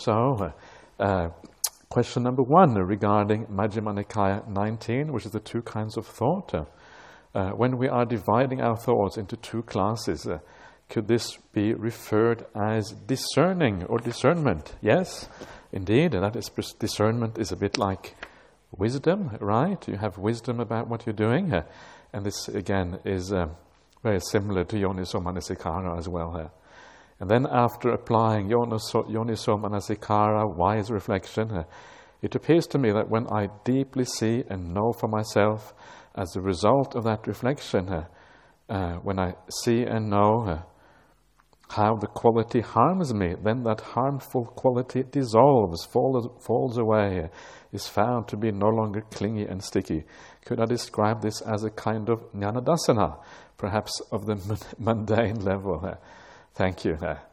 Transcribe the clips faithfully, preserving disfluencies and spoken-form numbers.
So, uh, uh, question number one regarding Majjhima Nikaya nineteen, which is the two kinds of thought. Uh, uh, when we are dividing our thoughts into two classes, uh, could this be referred as discerning or discernment? Yes, indeed. And that is, discernment is a bit like wisdom, right? You have wisdom about what you're doing. Uh, and this, again, is uh, very similar to Yoniso Manasikara as well. Uh. And then after applying Yoniso, Yoniso Manasikara, wise reflection, uh, it appears to me that when I deeply see and know for myself, as a result of that reflection, uh, uh, when I see and know uh, how the quality harms me, then that harmful quality dissolves, falls, falls away, uh, is found to be no longer clingy and sticky. Could I describe this as a kind of jnanadasana, perhaps of the mundane level? Uh, thank you. Uh,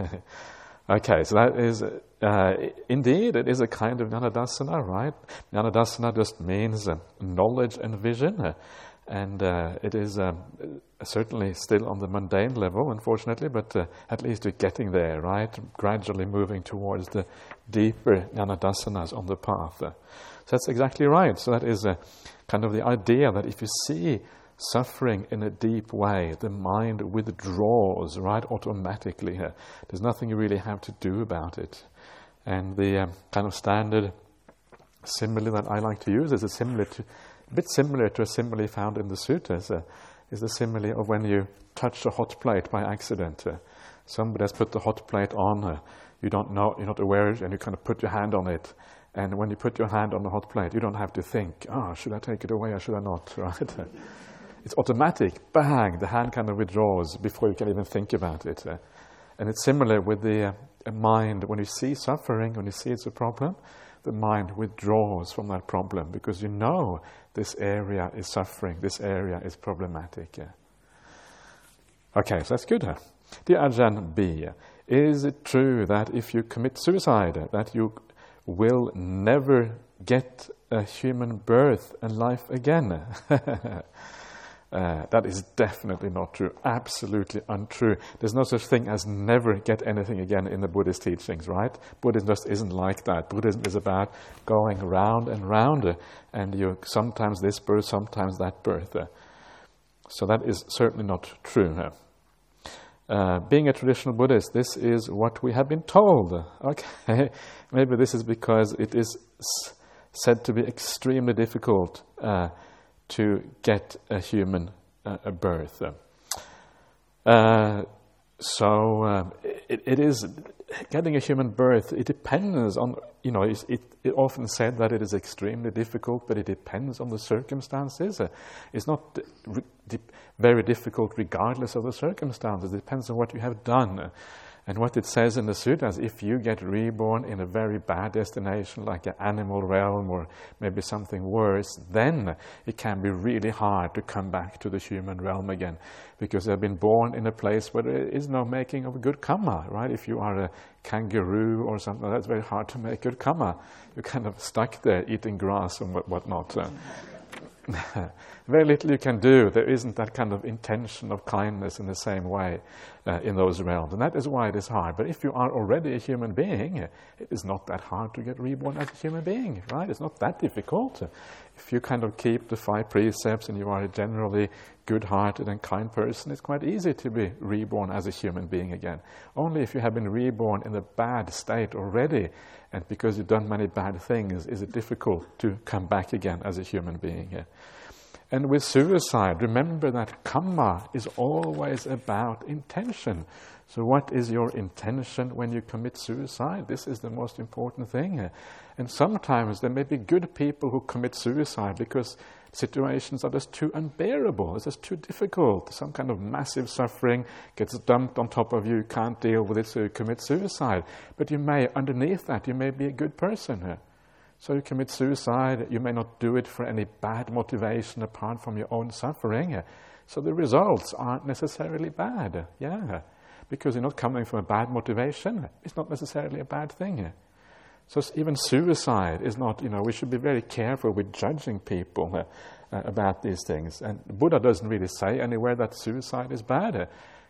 okay, so that is, uh, indeed, it is a kind of jnanadasana, right? Jnanadasana just means uh, knowledge and vision, uh, and uh, it is um, certainly still on the mundane level, unfortunately, but uh, at least you're getting there, right? Gradually moving towards the deeper jnanadasanas on the path. Uh, so that's exactly right. So that is uh, kind of the idea that if you see suffering in a deep way, the mind withdraws, right, automatically. Uh, there's nothing you really have to do about it. And the um, kind of standard simile that I like to use is a similar to, a bit similar to a simile found in the sutras, uh, is the simile of when you touch a hot plate by accident. Uh, somebody has put the hot plate on, uh, you don't know, you're not aware, and you kind of put your hand on it. And when you put your hand on the hot plate, you don't have to think, oh, should I take it away or should I not, right? It's automatic, bang, the hand kind of withdraws before you can even think about it. Uh, and it's similar with the uh, mind. When you see suffering, when you see it's a problem, the mind withdraws from that problem because you know this area is suffering, this area is problematic. Yeah. Okay, so that's good. Huh? Dear Ajahn B, is it true that if you commit suicide, that you will never get a human birth and life again? Uh, that is definitely not true, absolutely untrue. There's no such thing as never get anything again in the Buddhist teachings, right? Buddhism just isn't like that. Buddhism is about going round and round, uh, and you sometimes this birth, sometimes that birth. Uh, so that is certainly not true. Uh, uh, being a traditional Buddhist, this is what we have been told. Okay, maybe this is because it is s- said to be extremely difficult uh, to get a human uh, a birth. Uh, so um, it, it is, getting a human birth, it depends on, you know, it, it, it often said that it is extremely difficult, but it depends on the circumstances. Uh, it's not re- di- very difficult regardless of the circumstances. It depends on what you have done. Uh, And what it says in the sutras, if you get reborn in a very bad destination, like an animal realm or maybe something worse, then it can be really hard to come back to the human realm again, because they've been born in a place where there is no making of good karma, right? If you are a kangaroo or something, that's very hard to make good karma. You're kind of stuck there eating grass and what whatnot. Uh, Very little you can do. There isn't that kind of intention of kindness in the same way uh, in those realms. And that is why it is hard. But if you are already a human being, it is not that hard to get reborn as a human being, right? It's not that difficult. If you kind of keep the five precepts and you are a generally good-hearted and kind person, it's quite easy to be reborn as a human being again. Only if you have been reborn in a bad state already, and because you've done many bad things, is it difficult to come back again as a human being. And with suicide, remember that karma is always about intention. So what is your intention when you commit suicide? This is the most important thing. And sometimes there may be good people who commit suicide because situations are just too unbearable. It's just too difficult. Some kind of massive suffering gets dumped on top of you. You can't deal with it, so you commit suicide. But you may, underneath that, you may be a good person. So you commit suicide. You may not do it for any bad motivation apart from your own suffering. So the results aren't necessarily bad. Yeah, because you're not coming from a bad motivation. It's not necessarily a bad thing. So even suicide is not, you know, we should be very careful with judging people uh, uh, about these things. And Buddha doesn't really say anywhere that suicide is bad. Uh,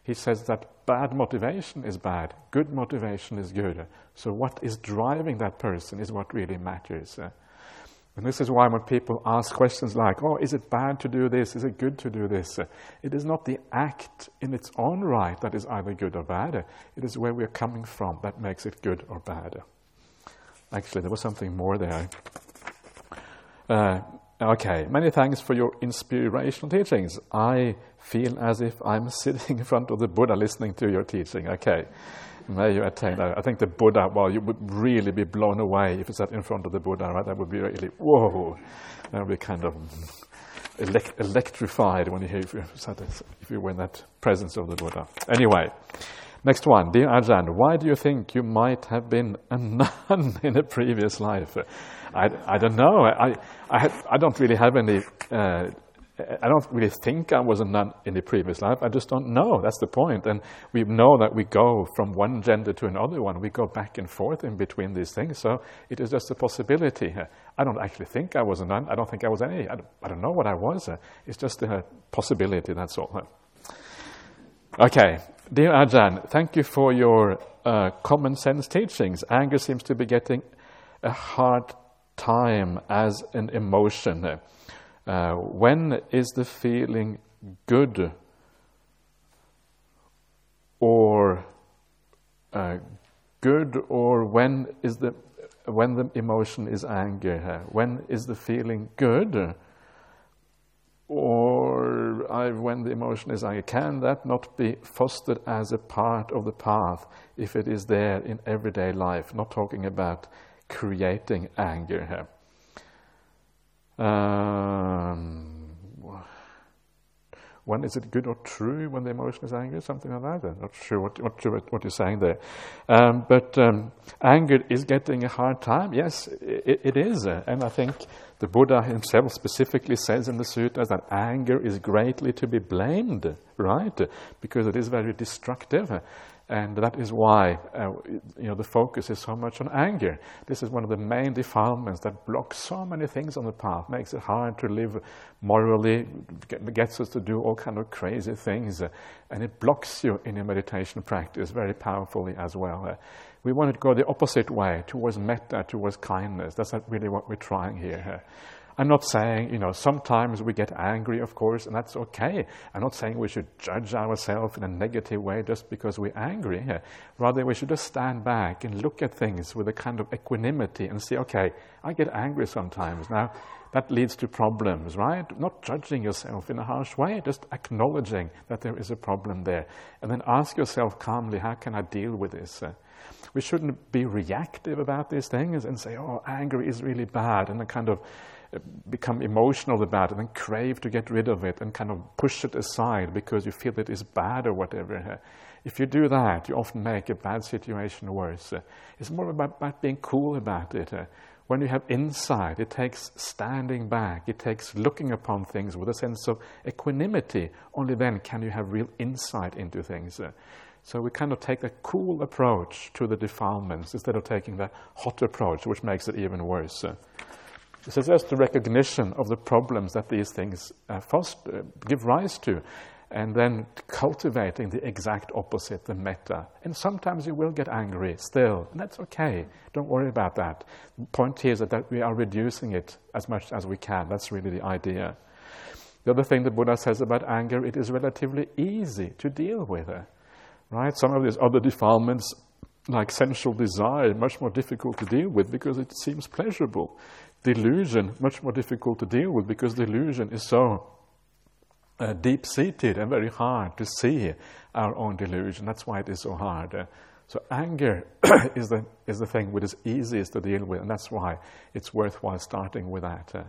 he says that bad motivation is bad, good motivation is good. So what is driving that person is what really matters. Uh, and this is why when people ask questions like, oh, is it bad to do this? Is it good to do this? Uh, it is not the act in its own right that is either good or bad. Uh, it is where we are coming from that makes it good or bad. Uh, actually, there was something more there. Uh, okay, many thanks for your inspirational teachings. I feel as if I'm sitting in front of the Buddha listening to your teaching. Okay. May you attain that. I think the Buddha, well, you would really be blown away if you sat in front of the Buddha, right? That would be really, whoa. That would be kind of elect- electrified when you hear, if you, sat, if you were in that presence of the Buddha. Anyway, next one. Dear Ajahn, why do you think you might have been a nun in a previous life? I, I don't know. I, I, have, I don't really have any... Uh, I don't really think I was a nun in the previous life. I just don't know. That's the point. And we know that we go from one gender to another one. We go back and forth in between these things. So it is just a possibility. I don't actually think I was a nun. I don't think I was any. I don't, I don't know what I was. It's just a possibility, that's all. Okay. Dear Ajahn, thank you for your uh, common sense teachings. Anger seems to be getting a hard time as an emotion. Uh, when is the feeling good or uh, good, or when is the when the emotion is anger? When is the feeling good, or I, when the emotion is anger? Can that not be fostered as a part of the path if it is there in everyday life? Not talking about creating anger here. Um, when is it good or true when the emotion is anger? Something like that. I'm not sure what, what, what you're saying there. Um, but um, anger is getting a hard time. Yes, it, it is. And I think the Buddha himself specifically says in the sutras that anger is greatly to be blamed, right? Because it is very destructive. And that is why uh, you know, the focus is so much on anger. This is one of the main defilements that blocks so many things on the path, makes it hard to live morally, gets us to do all kind of crazy things, uh, and it blocks you in your meditation practice very powerfully as well. Uh, we want to go the opposite way, towards metta, towards kindness. That's not really what we're trying here. Uh, I'm not saying, you know, sometimes we get angry, of course, and that's okay. I'm not saying we should judge ourselves in a negative way just because we're angry. Rather, we should just stand back and look at things with a kind of equanimity and say, okay, I get angry sometimes. Now, that leads to problems, right? Not judging yourself in a harsh way, just acknowledging that there is a problem there. And then ask yourself calmly, how can I deal with this? We shouldn't be reactive about these things and say, oh, anger is really bad, and then kind of become emotional about it and then crave to get rid of it and kind of push it aside because you feel it is bad or whatever. If you do that, you often make a bad situation worse. It's more about, about being cool about it. When you have insight, it takes standing back. It takes looking upon things with a sense of equanimity. Only then can you have real insight into things. So we kind of take a cool approach to the defilements instead of taking the hot approach, which makes it even worse. This is just the recognition of the problems that these things uh, foster, give rise to, and then cultivating the exact opposite, the metta. And sometimes you will get angry still, and that's okay. Don't worry about that. The point here is that, that we are reducing it as much as we can. That's really the idea. The other thing the Buddha says about anger, it is relatively easy to deal with it, right? Some of these other defilements, like sensual desire, much more difficult to deal with because it seems pleasurable. Delusion, much more difficult to deal with because delusion is so uh, deep-seated and very hard to see our own delusion. That's why it is so hard. Uh, so anger is the is the thing which is easiest to deal with, and that's why it's worthwhile starting with that. Uh.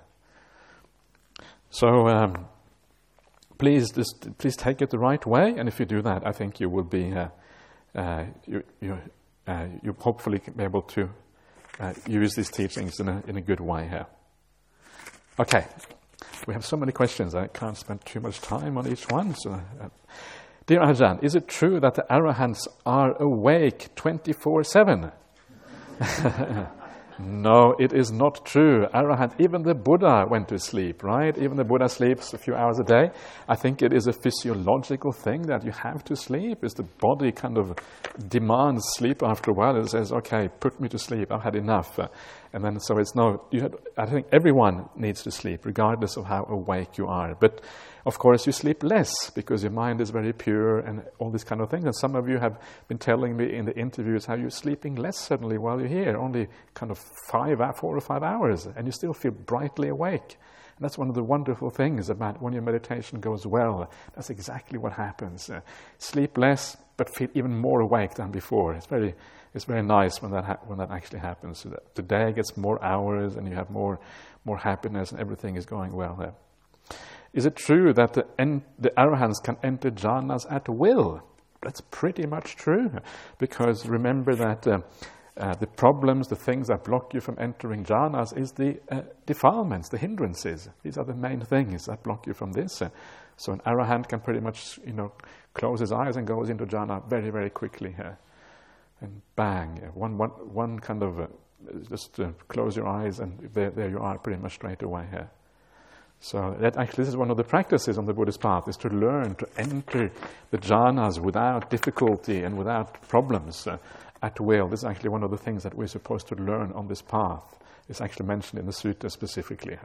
So um, please, just please take it the right way, and if you do that, I think you will be uh, uh, you you uh, you hopefully be able to. Uh, use these teachings in a, in a good way here. Okay, we have so many questions, I can't spend too much time on each one. So, uh, Dear Ajahn, is it true that the Arahants are awake twenty-four seven? No, it is not true. Arahant, even the Buddha went to sleep, right? Even the Buddha sleeps a few hours a day. I think it is a physiological thing that you have to sleep. Is the body kind of demands sleep after a while. It says, okay, put me to sleep. I've had enough. Uh, and then, so it's no, you had, I think everyone needs to sleep, regardless of how awake you are. But of course, you sleep less because your mind is very pure and all these kind of things. And some of you have been telling me in the interviews how you're sleeping less suddenly while you're here, only kind of five, four or five hours, and you still feel brightly awake. And that's one of the wonderful things about when your meditation goes well. That's exactly what happens. Uh, sleep less, but feel even more awake than before. It's very, it's very nice when that ha- when that actually happens. So that the day gets more hours, and you have more, more happiness, and everything is going well there. Is it true that the, en- the arahants can enter jhanas at will? That's pretty much true, because remember that uh, uh, the problems, the things that block you from entering jhanas is the uh, defilements, the hindrances. These are the main things that block you from this. Uh, so an arahant can pretty much, you know, close his eyes and goes into jhana very, very quickly. Uh, and bang, uh, one, one, one kind of, uh, just uh, close your eyes and there, there you are pretty much straight away here. Uh. So that actually, this is one of the practices on the Buddhist path, is to learn to enter the jhanas without difficulty and without problems uh, at will. This is actually one of the things that we're supposed to learn on this path. It's actually mentioned in the sutta specifically.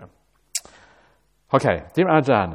Okay, dear Ajahn,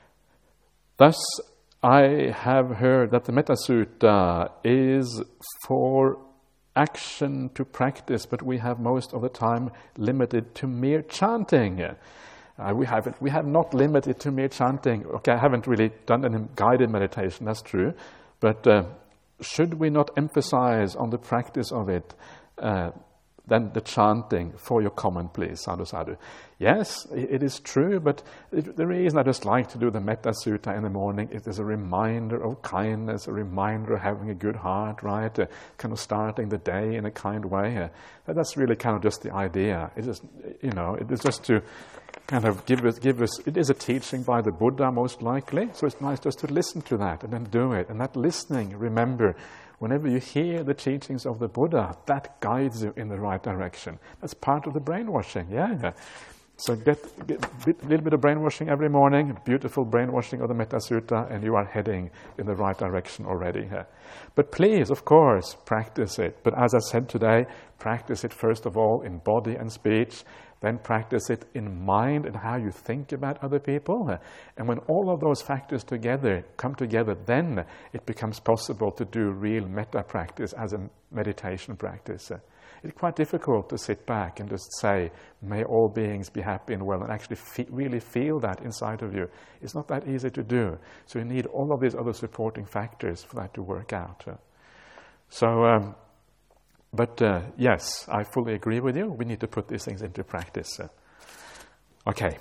thus I have heard that the Metta Sutta is for action to practice, but we have most of the time limited to mere chanting. Uh, we haven't. We have not limited to mere chanting. Okay, I haven't really done any guided meditation, that's true. But uh, should we not emphasize on the practice of it uh, than the chanting for your comment, please, sadhu sadhu? Yes, it is true, but the reason I just like to do the Metta Sutta in the morning is as a reminder of kindness, a reminder of having a good heart, right? Uh, kind of starting the day in a kind way. Uh, that's really kind of just the idea. It is, you know, it is just to kind of give us, give us, it is a teaching by the Buddha most likely, so it's nice just to listen to that and then do it. And that listening, remember, whenever you hear the teachings of the Buddha, that guides you in the right direction. That's part of the brainwashing, yeah. So get, get a little bit of brainwashing every morning, beautiful brainwashing of the Metta Sutta, and you are heading in the right direction already. Yeah. But please, of course, practice it. But as I said today, practice it first of all in body and speech, then practice it in mind and how you think about other people. And when all of those factors together come together, then it becomes possible to do real metta practice as a meditation practice. It's quite difficult to sit back and just say, may all beings be happy and well, and actually fe- really feel that inside of you. It's not that easy to do. So you need all of these other supporting factors for that to work out. So, um, but uh, yes, I fully agree with you. We need to put these things into practice. Okay.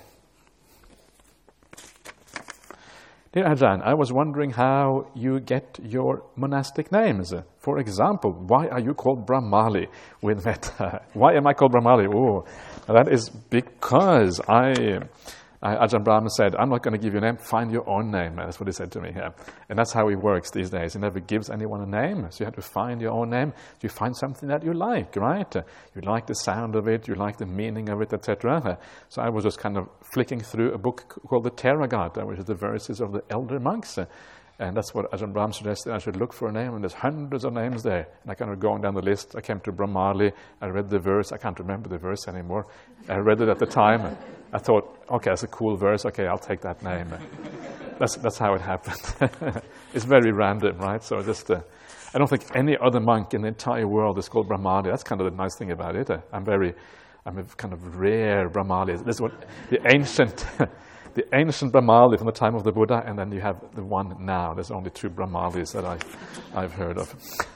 Dear Ajahn, I was wondering how you get your monastic names. For example, why are you called Brahmali with Metta? Why am I called Brahmali? Oh, that is because I, I Ajahn Brahma said, I'm not going to give you a name, find your own name. That's what he said to me here. And that's how he works these days. He never gives anyone a name, so you have to find your own name. You find something that you like, right? You like the sound of it, you like the meaning of it, et cetera. So I was just kind of flicking through a book called the Theragatha, which is the verses of the elder monks. And that's what Ajahn Brahm suggested. I should look for a name, and there's hundreds of names there. And I kind of going down the list. I came to Brahmali. I read the verse. I can't remember the verse anymore. I read it at the time. And I thought, okay, that's a cool verse. Okay, I'll take that name. That's that's how it happened. It's very random, right? So just, uh, I don't think any other monk in the entire world is called Brahmali. That's kind of the nice thing about it. I'm very, I'm a kind of rare Brahmali. This is what the ancient. The ancient Brahmali from the time of the Buddha, and then you have the one now. There's only two Brahmalis that I, I've heard of.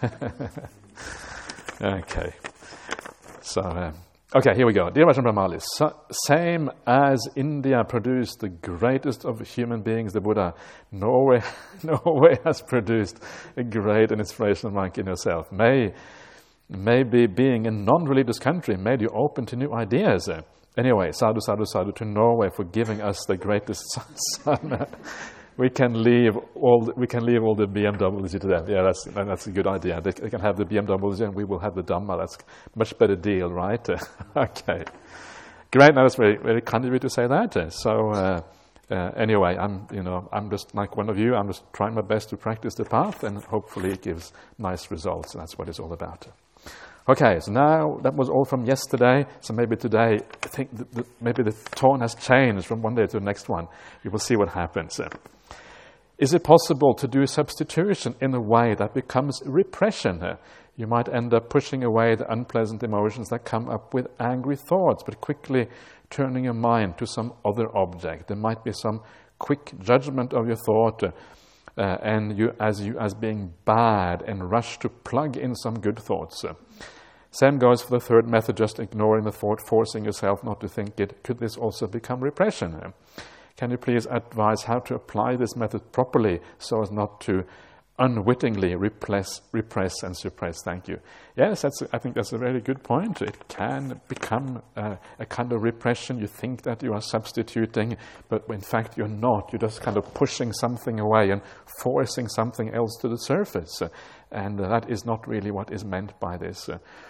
Okay. So, um, okay, here we go. Dear Ajahn Brahmali, so, same as India produced the greatest of human beings, the Buddha, Norway, Norway has produced a great and inspirational monk in yourself. May, maybe being a non-religious country made you open to new ideas. Anyway, sadhu, sadhu, sadhu to Norway for giving us the greatest son. we can leave all the, we can leave all the B M Ws to them. Yeah, that's that's a good idea. They, they can have the B M Ws and we will have the Dhamma. That's a much better deal, right? Okay, great. Now that's very very kind of you to say that. So uh, uh, anyway, I'm you know I'm just like one of you. I'm just trying my best to practice the path, and hopefully it gives nice results. And that's what it's all about. Okay, so now that was all from yesterday. So maybe today, I think that the, maybe the tone has changed from one day to the next one. We will see what happens. Is it possible to do substitution in a way that becomes repression? You might end up pushing away the unpleasant emotions that come up with angry thoughts, but quickly turning your mind to some other object. There might be some quick judgment of your thought, uh, and you as you as being bad, and rush to plug in some good thoughts. Same goes for the third method, just ignoring the thought, forcing yourself not to think it. Could this also become repression? Can you please advise how to apply this method properly so as not to unwittingly repress, repress and suppress? Thank you. Yes, that's, I think that's a very good point. It can become uh, a kind of repression. You think that you are substituting, but in fact you're not. You're just kind of pushing something away and forcing something else to the surface. And uh, that is not really what is meant by this.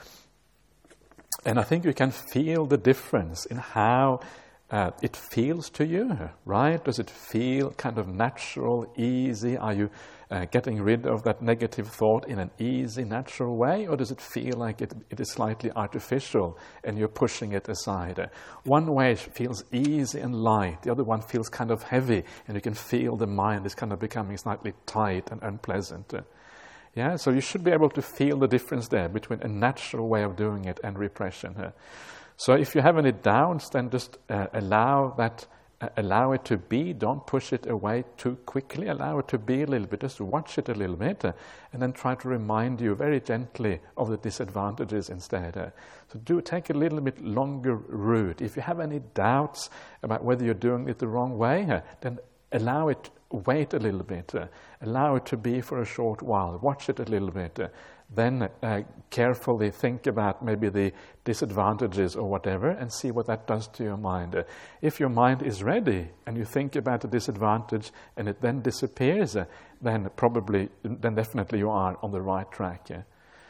And I think you can feel the difference in how uh, it feels to you, right? Does it feel kind of natural, easy? Are you uh, getting rid of that negative thought in an easy, natural way? Or does it feel like it, it is slightly artificial and you're pushing it aside? Uh, one way feels easy and light. The other one feels kind of heavy, and you can feel the mind is kind of becoming slightly tight and unpleasant. Uh, Yeah, so you should be able to feel the difference there between a natural way of doing it and repression. Uh, so if you have any doubts, then just uh, allow that, uh, allow it to be. Don't push it away too quickly. Allow it to be a little bit. Just watch it a little bit, uh, and then try to remind you very gently of the disadvantages instead. Uh, so do take a little bit longer route. If you have any doubts about whether you're doing it the wrong way, uh, then allow it. Wait a little bit, uh, allow it to be for a short while, watch it a little bit, uh, then uh, carefully think about maybe the disadvantages or whatever, and see what that does to your mind. Uh, if your mind is ready and you think about the disadvantage and it then disappears, uh, then probably, then definitely you are on the right track. Yeah?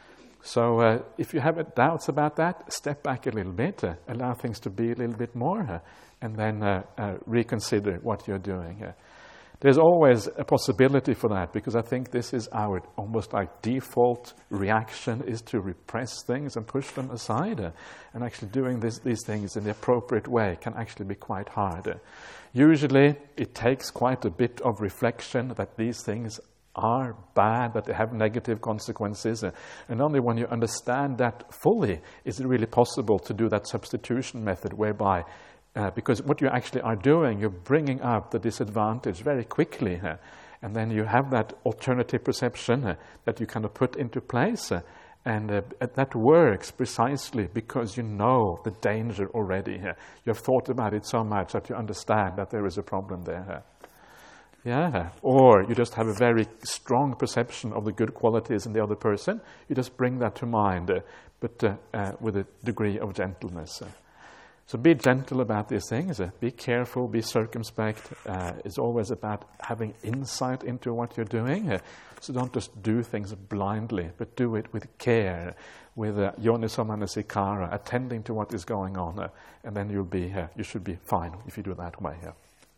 So uh, if you have doubts about that, step back a little bit, uh, allow things to be a little bit more, uh, and then uh, uh, reconsider what you're doing. Uh, There's always a possibility for that, because I think this is our almost like default reaction, is to repress things and push them aside. Uh, and actually doing this, these things in the appropriate way can actually be quite hard. Uh, usually it takes quite a bit of reflection that these things are bad, that they have negative consequences. Uh, and only when you understand that fully is it really possible to do that substitution method, whereby Uh, because what you actually are doing, you're bringing up the disadvantage very quickly, uh, and then you have that alternative perception uh, that you kind of put into place, uh, and uh, that works precisely because you know the danger already. Uh, you have thought about it so much that you understand that there is a problem there. Uh. Yeah, or you just have a very strong perception of the good qualities in the other person. You just bring that to mind, uh, but uh, uh, with a degree of gentleness. Uh. So be gentle about these things. Uh, be careful, be circumspect. Uh, it's always about having insight into what you're doing. Uh, so don't just do things blindly, but do it with care, with uh, yonisomanasicara, attending to what is going on, uh, and then you'll be, uh, you should be fine if you do it that way. Uh.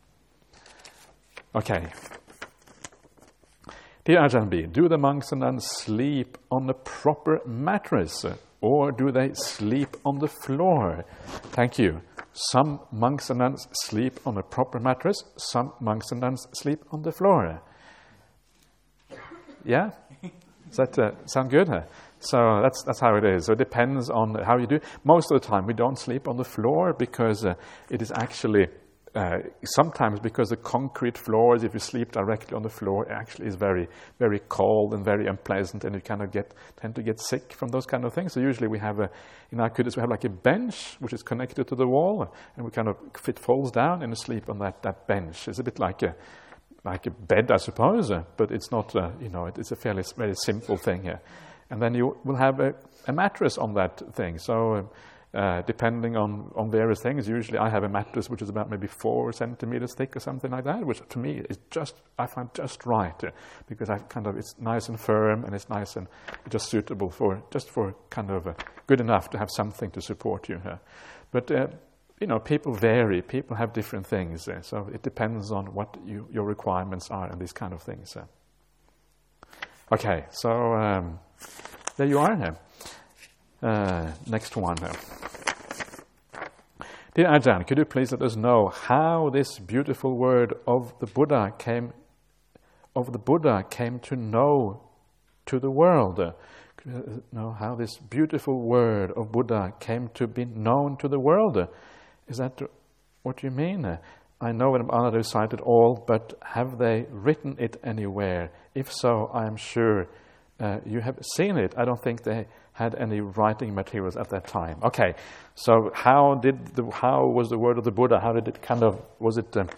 Okay. Dear Ajahn B, do the monks and nuns sleep on a proper mattress? Uh, Or do they sleep on the floor? Thank you. Some monks and nuns sleep on a proper mattress. Some monks and nuns sleep on the floor. Yeah? Does that uh, sound good? So that's that's how it is. So it depends on how you do. Most of the time we don't sleep on the floor because uh, it is actually... Uh, sometimes because the concrete floors, if you sleep directly on the floor, it actually is very, very cold and very unpleasant, and you kind of get tend to get sick from those kind of things. So usually we have a, in our kudus we have like a bench which is connected to the wall, and we kind of fit folds down and sleep on that, that bench. It's a bit like a like a bed, I suppose, uh, but it's not. Uh, you know, it, it's a fairly very simple thing here. And then you will have a, a mattress on that thing. So. Uh, uh, depending on, on various things. Usually I have a mattress which is about maybe four centimeters thick or something like that, which to me is just, I find just right, uh, because I kind of, it's nice and firm and it's nice and just suitable for, just for kind of uh, good enough to have something to support you. Uh. But, uh, you know, people vary, people have different things, uh, so it depends on what you, your requirements are and these kind of things. Uh. Okay, so um, there you are now. Uh, next one now. Dear Ajahn, could you please let us know how this beautiful word of the Buddha came, of the Buddha came to know to the world? Uh, could you know how this beautiful word of Buddha came to be known to the world? Uh, is that what you mean? Uh, I know in Ananda recited all, but have they written it anywhere? If so, I am sure uh, you have seen it. I don't think they had any writing materials at that time. Okay, so how did the, how was the word of the Buddha? How did it kind of, was it um,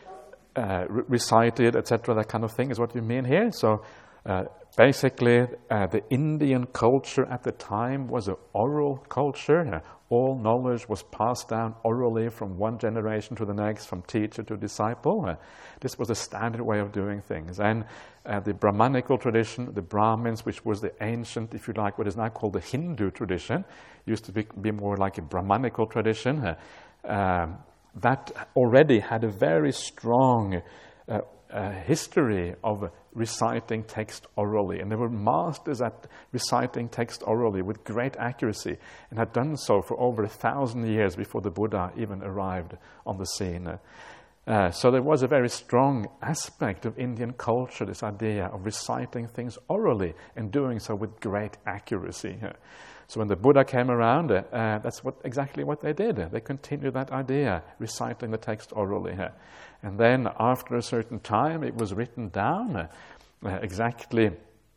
uh, re- recited, et cetera? That kind of thing is what you mean here. So uh, basically, uh, the Indian culture at the time was an oral culture. Uh, all knowledge was passed down orally from one generation to the next, from teacher to disciple. Uh, this was the standard way of doing things. And uh, the Brahmanical tradition, the Brahmins, which was the ancient, if you like, what is now called the Hindu tradition, used to be, be more like a Brahmanical tradition. Uh, um, that already had a very strong uh, uh, history of reciting text orally, and they were masters at reciting text orally with great accuracy, and had done so for over a thousand years before the Buddha even arrived on the scene. Uh, so there was a very strong aspect of Indian culture, this idea of reciting things orally and doing so with great accuracy. Uh, so when the Buddha came around, uh, uh, that's what exactly what they did. They continued that idea, reciting the text orally. Uh, and then after a certain time, it was written down. Uh, uh, exactly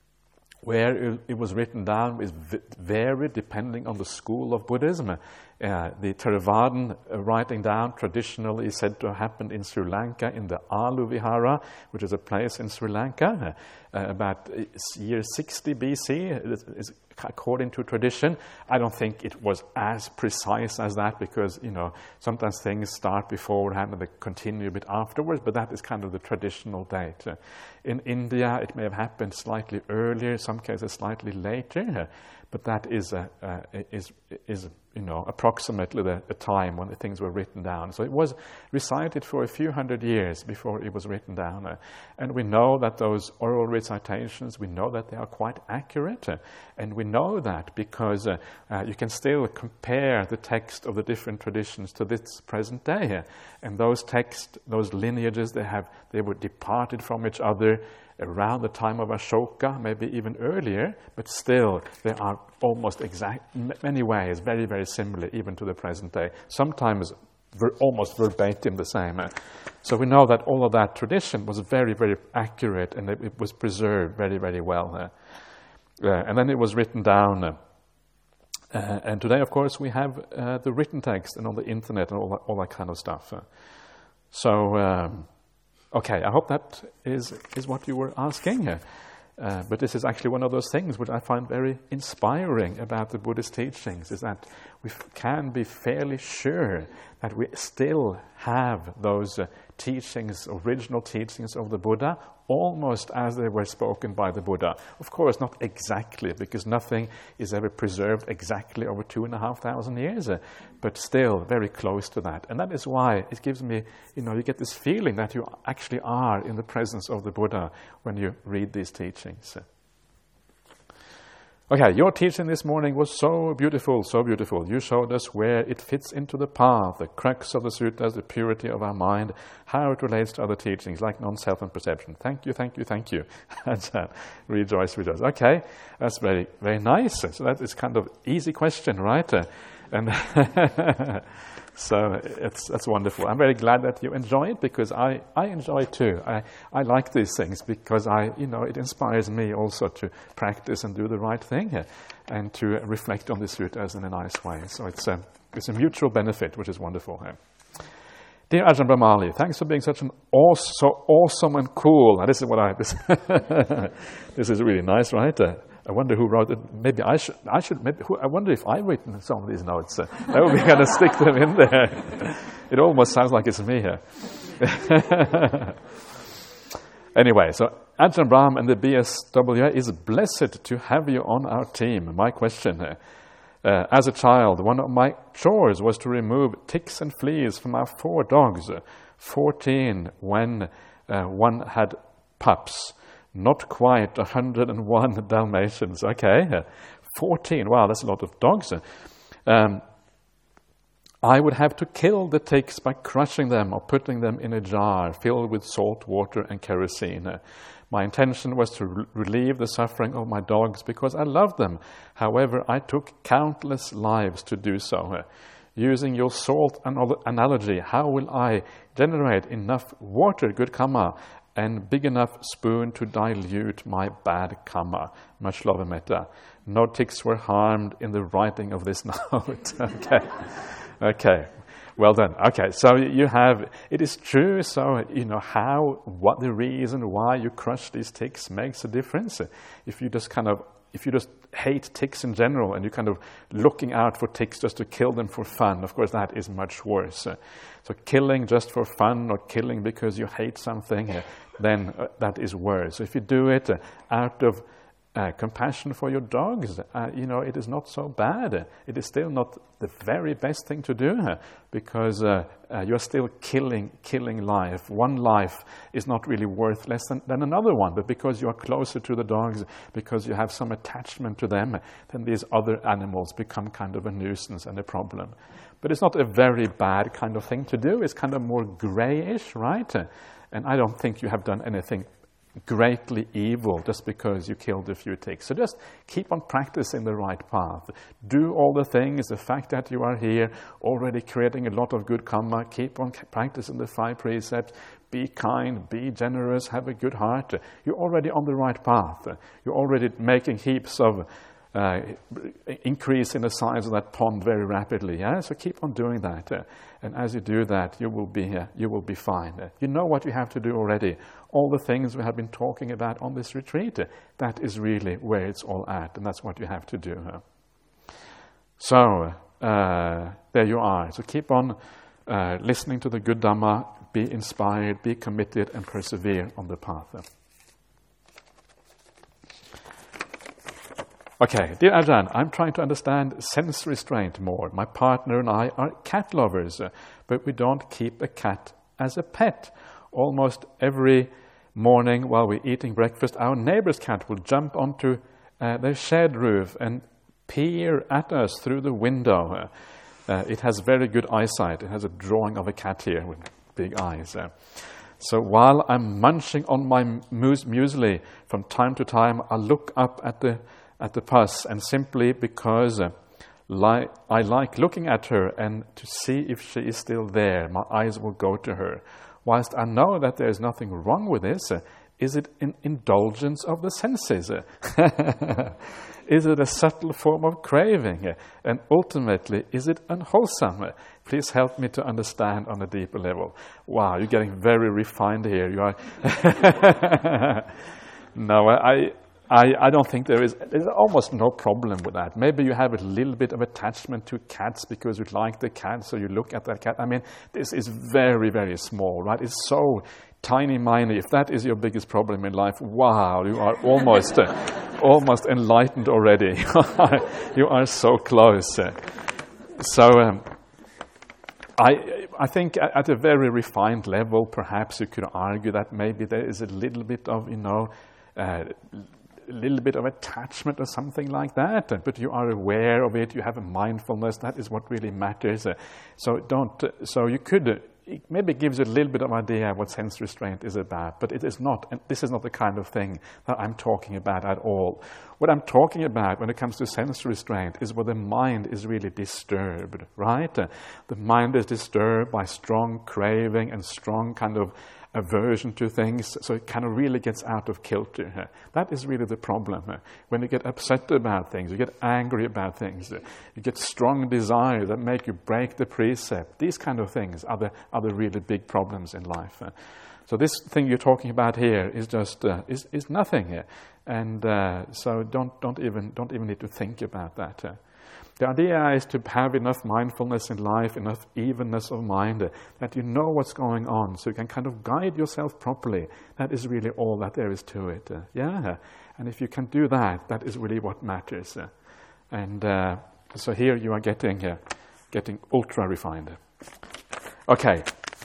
where it, it was written down is v- varied depending on the school of Buddhism. Uh, the Theravadan uh, writing down traditionally is said to have happened in Sri Lanka, in the Alu Vihara, which is a place in Sri Lanka, uh, uh, about year sixty B C, is, is according to tradition. I don't think it was as precise as that, because, you know, sometimes things start beforehand and they continue a bit afterwards, but that is kind of the traditional date. Uh, in India, it may have happened slightly earlier, some cases slightly later, uh, but that is, uh, uh, is, is you know, approximately the, the time when the things were written down. So it was recited for a few hundred years before it was written down. Uh, and we know that those oral recitations, we know that they are quite accurate. Uh, and we know that because uh, uh, you can still compare the text of the different traditions to this present day. Uh, and those texts, those lineages, they have they were departed from each other around the time of Ashoka, maybe even earlier, but still they are almost exact, in many ways, very, very similar even to the present day. Sometimes ver- almost verbatim the same. So we know that all of that tradition was very, very accurate, and it, it was preserved very, very well. Uh, uh, and then it was written down. Uh, uh, and today, of course, we have uh, the written text and on the internet and all that, all that kind of stuff. Uh, so... Um, Okay, I hope that is, is what you were asking. Uh, but this is actually one of those things which I find very inspiring about the Buddhist teachings, is that we f- can be fairly sure that we still have those uh, teachings, original teachings of the Buddha, almost as they were spoken by the Buddha. Of course, not exactly, because nothing is ever preserved exactly over two and a half thousand years, uh, but still very close to that. And that is why it gives me, you know, you get this feeling that you actually are in the presence of the Buddha when you read these teachings. Okay, your teaching this morning was so beautiful, so beautiful. You showed us where it fits into the path, the crux of the suttas, the purity of our mind, how it relates to other teachings like non-self and perception. Thank you, thank you, thank you. rejoice, rejoice. Okay, that's very, very nice. So that is kind of easy question, right? Uh, and so it's that's wonderful. I'm very glad that you enjoy it, because I, I enjoy it too. I, I like these things because I you know it inspires me also to practice and do the right thing, uh, and to reflect on the suttas in a nice way. So it's a it's a mutual benefit, which is wonderful. Uh. Dear Ajahn Brahmali, thanks for being such an awesome, so awesome and cool. Now, this is what I this, this is really nice, right? Uh, I wonder who wrote it. Maybe I should, I should, maybe, who, I wonder if I've written some of these notes. Uh, that would be kind of stick them in there. It almost sounds like it's me here. Anyway, so Ajahn Brahm and the B S W A is blessed to have you on our team. My question here. Uh, as a child, one of my chores was to remove ticks and fleas from our four dogs, fourteen when uh, one had pups. Not quite one hundred and one Dalmatians. Okay, fourteen. Wow, that's a lot of dogs. Um, I would have to kill the ticks by crushing them or putting them in a jar filled with salt water and kerosene. My intention was to re- relieve the suffering of my dogs because I loved them. However, I took countless lives to do so. Using your salt anal- analogy, how will I generate enough water, good karma, and big enough spoon to dilute my bad karma? Much love and metta. No ticks were harmed in the writing of this note. Okay. Okay, well done. Okay, so you have, it is true, so you know how, what the reason why you crush these ticks makes a difference. If you just kind of, if you just hate ticks in general and you're kind of looking out for ticks just to kill them for fun, of course that is much worse. So killing just for fun or killing because you hate something, then uh, that is worse. So if you do it uh, out of Uh, compassion for your dogs, uh, you know, it is not so bad. It is still not the very best thing to do uh, because uh, uh, you're still killing killing life. One life is not really worth less than, than another one, but because you are closer to the dogs, because you have some attachment to them, then these other animals become kind of a nuisance and a problem. But it's not a very bad kind of thing to do. It's kind of more grayish, right? And I don't think you have done anything greatly evil just because you killed a few ticks. So just keep on practicing the right path. Do all the things, the fact that you are here, already creating a lot of good karma, keep on practicing the five precepts, be kind, be generous, have a good heart. You're already on the right path. You're already making heaps of uh, increase in the size of that pond very rapidly. Yeah? So keep on doing that. Uh, and as you do that, you will be uh, you will be fine. Uh, you know what you have to do already. All the things we have been talking about on this retreat, uh, that is really where it's all at, and that's what you have to do. Uh. So uh, there you are. So keep on uh, listening to the good Dhamma, be inspired, be committed, and persevere on the path. Uh. Okay, dear Ajahn, I'm trying to understand sense restraint more. My partner and I are cat lovers, uh, but we don't keep a cat as a pet. Almost every morning while we're eating breakfast, our neighbor's cat will jump onto uh, their shed roof and peer at us through the window. Uh, uh, it has very good eyesight. It has a drawing of a cat here with big eyes. Uh, so while I'm munching on my mus- muesli, from time to time I look up at the at the pus, and simply because uh, li- I like looking at her and to see if she is still there, my eyes will go to her. Whilst I know that there is nothing wrong with this, uh, is it an indulgence of the senses? Is it a subtle form of craving? Uh, and ultimately, is it unwholesome? Uh, please help me to understand on a deeper level. Wow, you're getting very refined here. You are. No, I... I, I don't think there is, there's almost no problem with that. Maybe you have a little bit of attachment to cats because you like the cat, so you look at that cat. I mean, this is very, very small, right? It's so tiny, minor. If that is your biggest problem in life, wow, you are almost, uh, almost enlightened already. You are so close. So um, I, I think at a very refined level, perhaps you could argue that maybe there is a little bit of, you know, uh, a little bit of attachment or something like that, but you are aware of it, you have a mindfulness, that is what really matters. So don't, so you could, it maybe gives you a little bit of idea what sense restraint is about, but it is not, and this is not the kind of thing that I'm talking about at all. What I'm talking about when it comes to sense restraint is where the mind is really disturbed, right? The mind is disturbed by strong craving and strong kind of aversion to things, so it kind of really gets out of kilter. That is really the problem. When you get upset about things, you get angry about things, you get strong desires that make you break the precept. These kind of things are the, are the really big problems in life. So this thing you're talking about here is just uh, is is nothing here, and uh, so don't don't even don't even need to think about that. Uh. The idea is to have enough mindfulness in life, enough evenness of mind, uh, that you know what's going on, so you can kind of guide yourself properly. That is really all that there is to it. Uh, yeah, and if you can do that, that is really what matters. Uh, and uh, so here you are getting uh, getting ultra refined. Okay,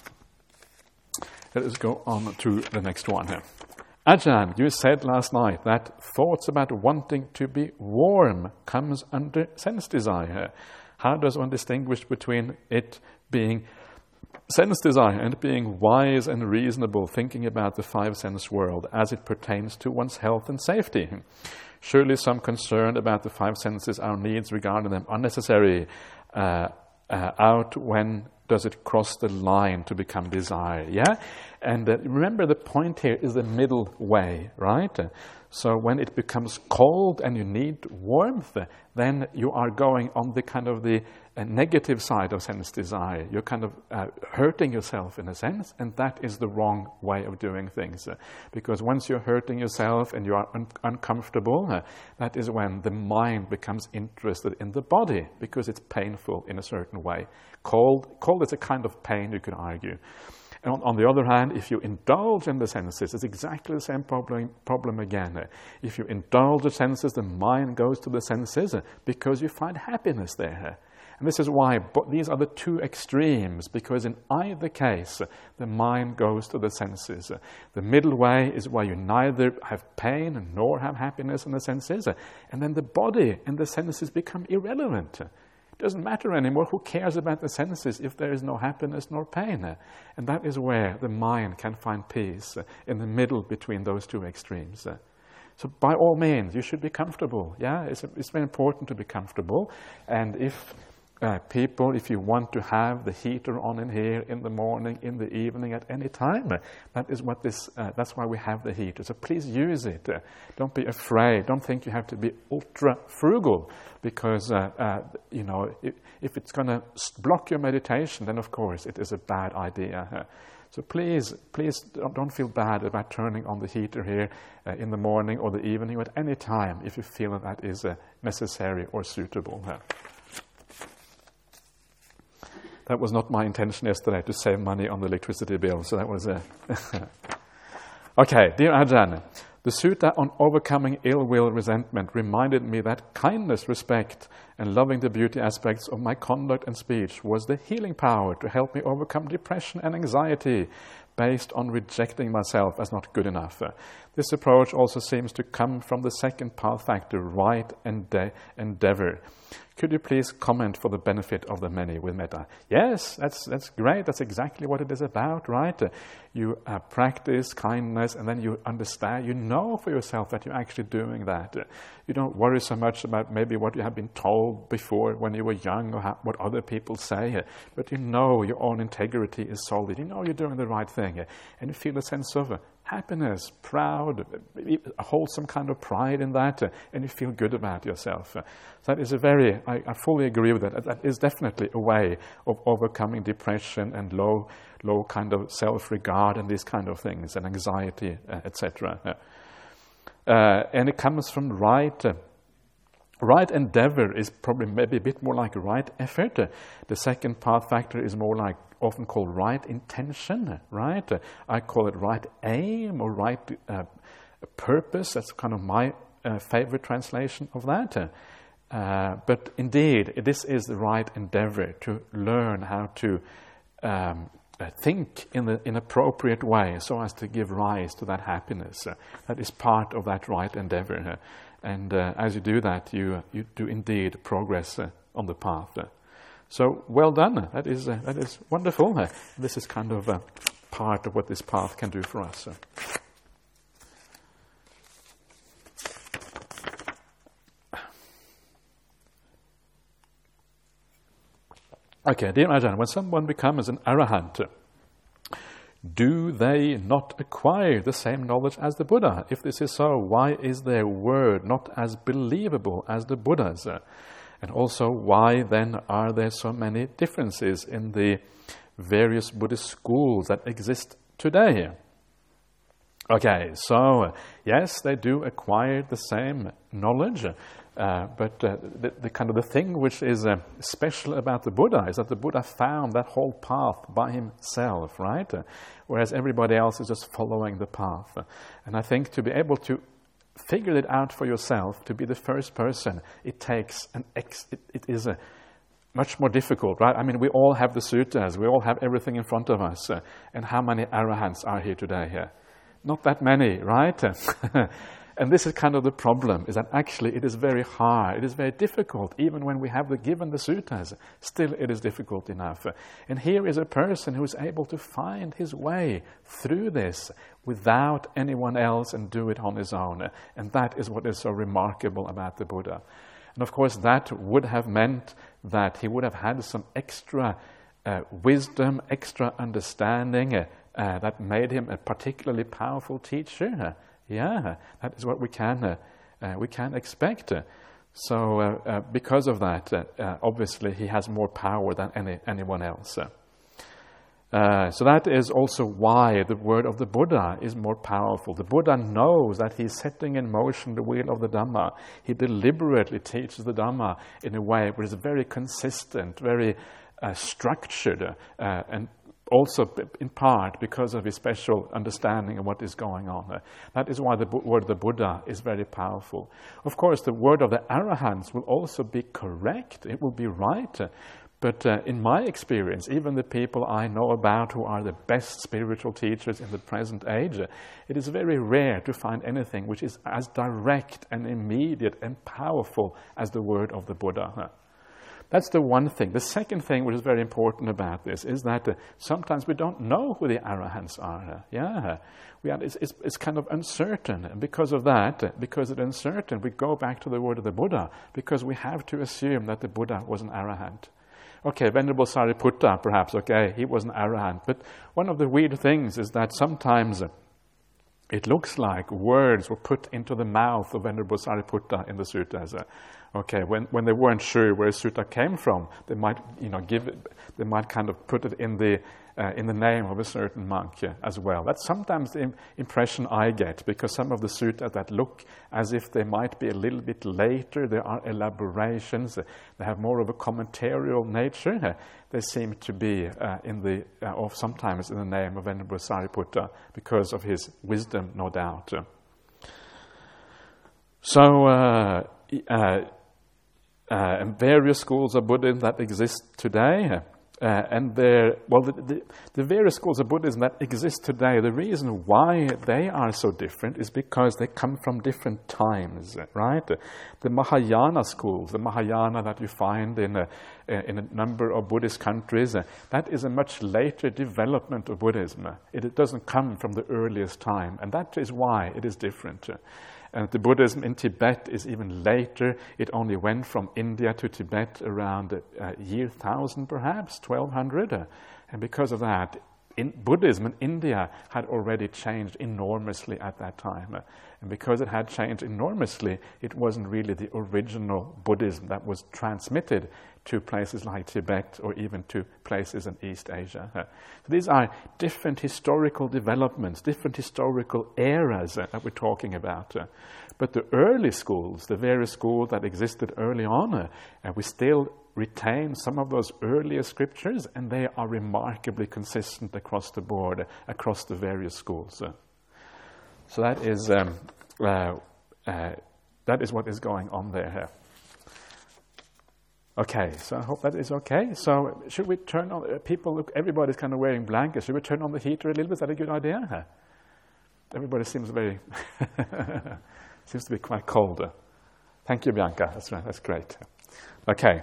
let us go on to the next one here. Ajahn, you said last night that thoughts about wanting to be warm comes under sense desire. How does one distinguish between it being sense desire and being wise and reasonable, thinking about the five sense world as it pertains to one's health and safety? Surely some concern about the five senses, our needs regarding them, are necessary. Uh, uh, out when does it cross the line to become desire? Yeah? And uh, remember, the point here is the middle way, right? Uh, so when it becomes cold and you need warmth, uh, then you are going on the kind of the uh, negative side of sense desire. You're kind of uh, hurting yourself in a sense, and that is the wrong way of doing things. Uh, because once you're hurting yourself and you are un- uncomfortable, uh, that is when the mind becomes interested in the body, because it's painful in a certain way. Cold, cold is a kind of pain, you could argue. And on, on the other hand, if you indulge in the senses, it's exactly the same problem, problem again. If you indulge the senses, the mind goes to the senses because you find happiness there. And this is why but these are the two extremes, because in either case, the mind goes to the senses. The middle way is where you neither have pain nor have happiness in the senses, and then the body and the senses become irrelevant. It doesn't matter anymore. Who cares about the senses if there is no happiness nor pain? And that is where the mind can find peace, in the middle between those two extremes. So by all means, you should be comfortable. Yeah, it's, it's very important to be comfortable. And if uh, people, if you want to have the heater on in here in the morning, in the evening, at any time, that is what this. Uh, that's why we have the heater. So please use it. Uh, don't be afraid. Don't think you have to be ultra frugal, because uh, uh, you know if, if it's going to block your meditation, then of course it is a bad idea. Uh, so please, please don't feel bad about turning on the heater here uh, in the morning or the evening, or at any time if you feel that that is uh, necessary or suitable. Uh. That was not my intention yesterday, to save money on the electricity bill, so that was a... Okay, dear Ajahn, the sutta on overcoming ill will, resentment, reminded me that kindness, respect, and loving the beauty aspects of my conduct and speech was the healing power to help me overcome depression and anxiety based on rejecting myself as not good enough. Uh, this approach also seems to come from the second path factor, right ende- endeavor. Could you please comment for the benefit of the many with metta? Yes, that's that's great. That's exactly what it is about, right? Uh, you uh, practice kindness, and then you understand, you know for yourself that you're actually doing that. Uh, you don't worry so much about maybe what you have been told before when you were young, or how, what other people say, uh, but you know your own integrity is solid. You know you're doing the right thing, uh, and you feel a sense of uh, happiness, proud, a wholesome kind of pride in that, uh, and you feel good about yourself. Uh, so that is a very, I, I fully agree with that. That is definitely a way of overcoming depression and low, low kind of self-regard and these kind of things, and anxiety, uh, et cetera. Uh, uh, and it comes from right. Uh, Right endeavor is probably maybe a bit more like right effort. Uh, the second path factor is more like often called right intention, right? Uh, I call it right aim or right uh, purpose. That's kind of my uh, favorite translation of that. Uh, uh, but indeed, this is the right endeavor to learn how to um, uh, think in the in appropriate way so as to give rise to that happiness. Uh, that is part of that right endeavor. Uh, And uh, as you do that, you you do indeed progress uh, on the path. Uh. So well done. That is uh, that is wonderful. Uh, this is kind of uh, part of what this path can do for us. Uh. Okay, dear Ajahn, when someone becomes an arahant, do they not acquire the same knowledge as the Buddha? If this is so, why is their word not as believable as the Buddha's? And also, why then are there so many differences in the various Buddhist schools that exist today? Okay, so yes, they do acquire the same knowledge, uh, but uh, the, the kind of the thing which is uh, special about the Buddha is that the Buddha found that whole path by himself, right? Uh, whereas everybody else is just following the path. Uh, and I think to be able to figure it out for yourself, to be the first person, it takes an ex. It, it is a much more difficult, right? I mean, we all have the suttas, we all have everything in front of us, uh, and how many arahants are here today here? Not that many, right? And this is kind of the problem, is that actually it is very hard, it is very difficult, even when we have the given the suttas, still it is difficult enough. And here is a person who is able to find his way through this without anyone else and do it on his own. And that is what is so remarkable about the Buddha. And of course that would have meant that he would have had some extra uh, wisdom, extra understanding, uh, Uh, that made him a particularly powerful teacher. Uh, yeah, that is what we can uh, uh, we can expect. Uh, so, uh, uh, because of that, uh, uh, obviously he has more power than any anyone else. Uh, uh, so that is also why the word of the Buddha is more powerful. The Buddha knows that he's setting in motion the wheel of the Dhamma. He deliberately teaches the Dhamma in a way which is very consistent, very uh, structured, uh, and also in part because of his special understanding of what is going on. Uh, that is why the bu- word of the Buddha is very powerful. Of course, the word of the Arahants will also be correct. It will be right. Uh, but uh, in my experience, even the people I know about who are the best spiritual teachers in the present age, uh, it is very rare to find anything which is as direct and immediate and powerful as the word of the Buddha. Uh, That's the one thing. The second thing which is very important about this is that uh, sometimes we don't know who the Arahants are. Uh, yeah, we are, it's, it's, it's kind of uncertain. And because of that, uh, because it's uncertain, we go back to the word of the Buddha, because we have to assume that the Buddha was an Arahant. Okay, Venerable Sariputta, perhaps, okay, he was an Arahant. But one of the weird things is that sometimes uh, it looks like words were put into the mouth of Venerable Sariputta in the suttas. Uh, okay, when when they weren't sure where a sutta came from, they might, you know, give it, they might kind of put it in the uh, in the name of a certain monk uh, as well. That's sometimes the im- impression I get, because some of the suttas that look as if they might be a little bit later, there are elaborations, uh, they have more of a commentarial nature. Uh, they seem to be uh, in the uh, or sometimes in the name of Venerable Sariputta because of his wisdom, no doubt. Uh, so. Uh, uh, Uh, and various schools of Buddhism that exist today, uh, and they're, well, the, the, the various schools of Buddhism that exist today, the reason why they are so different is because they come from different times, right? The Mahayana schools, the Mahayana that you find in a, in a number of Buddhist countries, uh, that is a much later development of Buddhism. It, it doesn't come from the earliest time, and that is why it is different. Uh, the Buddhism in Tibet is even later. It only went from India to Tibet around uh, year one thousand, perhaps, twelve hundred. Uh, and because of that, in Buddhism in India had already changed enormously at that time. Uh, and because it had changed enormously, it wasn't really the original Buddhism that was transmitted to places like Tibet or even to places in East Asia. Uh, so these are different historical developments, different historical eras uh, that we're talking about. Uh, but the early schools, the various schools that existed early on, uh, uh, we still retain some of those earlier scriptures, and they are remarkably consistent across the board, uh, across the various schools. Uh, so that is um, uh, uh, that is what is going on there. Uh, Okay, so I hope that is okay. So should we turn on, uh, people look, everybody's kind of wearing blankets. Should we turn on the heater a little bit? Is that a good idea? Everybody seems very, seems to be quite cold. Thank you, Bianca. That's right, that's great. Okay.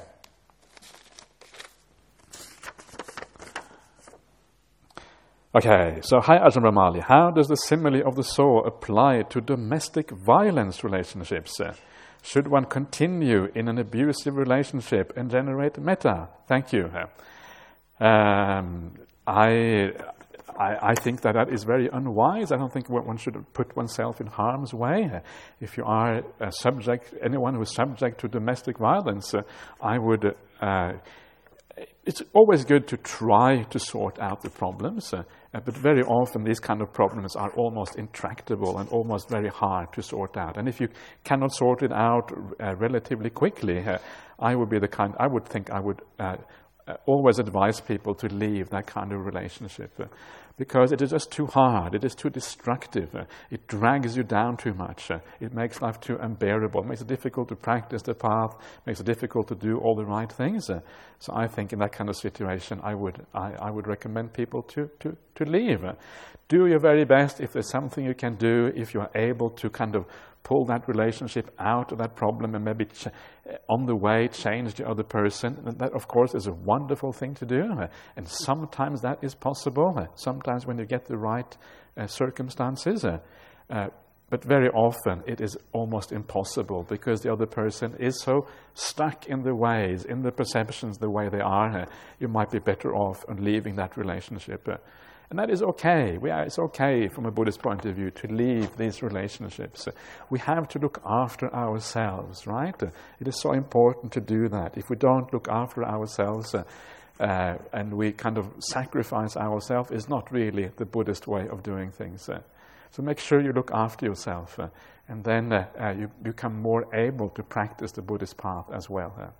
Okay, so hi Ajahn Brahmali. How does the simile of the saw apply to domestic violence relationships? Should one continue in an abusive relationship and generate metta? Thank you. Um, I, I, I think that that is very unwise. I don't think one should put oneself in harm's way. If you are a subject, anyone who is subject to domestic violence, uh, I would uh, it's always good to try to sort out the problems, uh, uh, but very often these kind of problems are almost intractable and almost very hard to sort out. And if you cannot sort it out uh, relatively quickly, uh, I would be the kind, I would think I would uh, uh, always advise people to leave that kind of relationship. Uh, Because it is just too hard, it is too destructive, uh, it drags you down too much, uh, it makes life too unbearable, it makes it difficult to practice the path, makes it difficult to do all the right things. Uh, so I think in that kind of situation, I would I, I would recommend people to, to, to leave. Uh, do your very best if there's something you can do, if you are able to kind of pull that relationship out of that problem and maybe ch- on the way change the other person. And that, of course, is a wonderful thing to do. Uh, and sometimes that is possible. Uh, sometimes when you get the right uh, circumstances. Uh, uh, but very often it is almost impossible because the other person is so stuck in the ways, in the perceptions the way they are. Uh, you might be better off on leaving that relationship. Uh, And that is okay. We are, it's okay from a Buddhist point of view to leave these relationships. We have to look after ourselves, right? It is so important to do that. If we don't look after ourselves uh, uh, and we kind of sacrifice ourselves, it's not really the Buddhist way of doing things. Uh, so make sure you look after yourself uh, and then uh, uh, you become more able to practice the Buddhist path as well. Uh.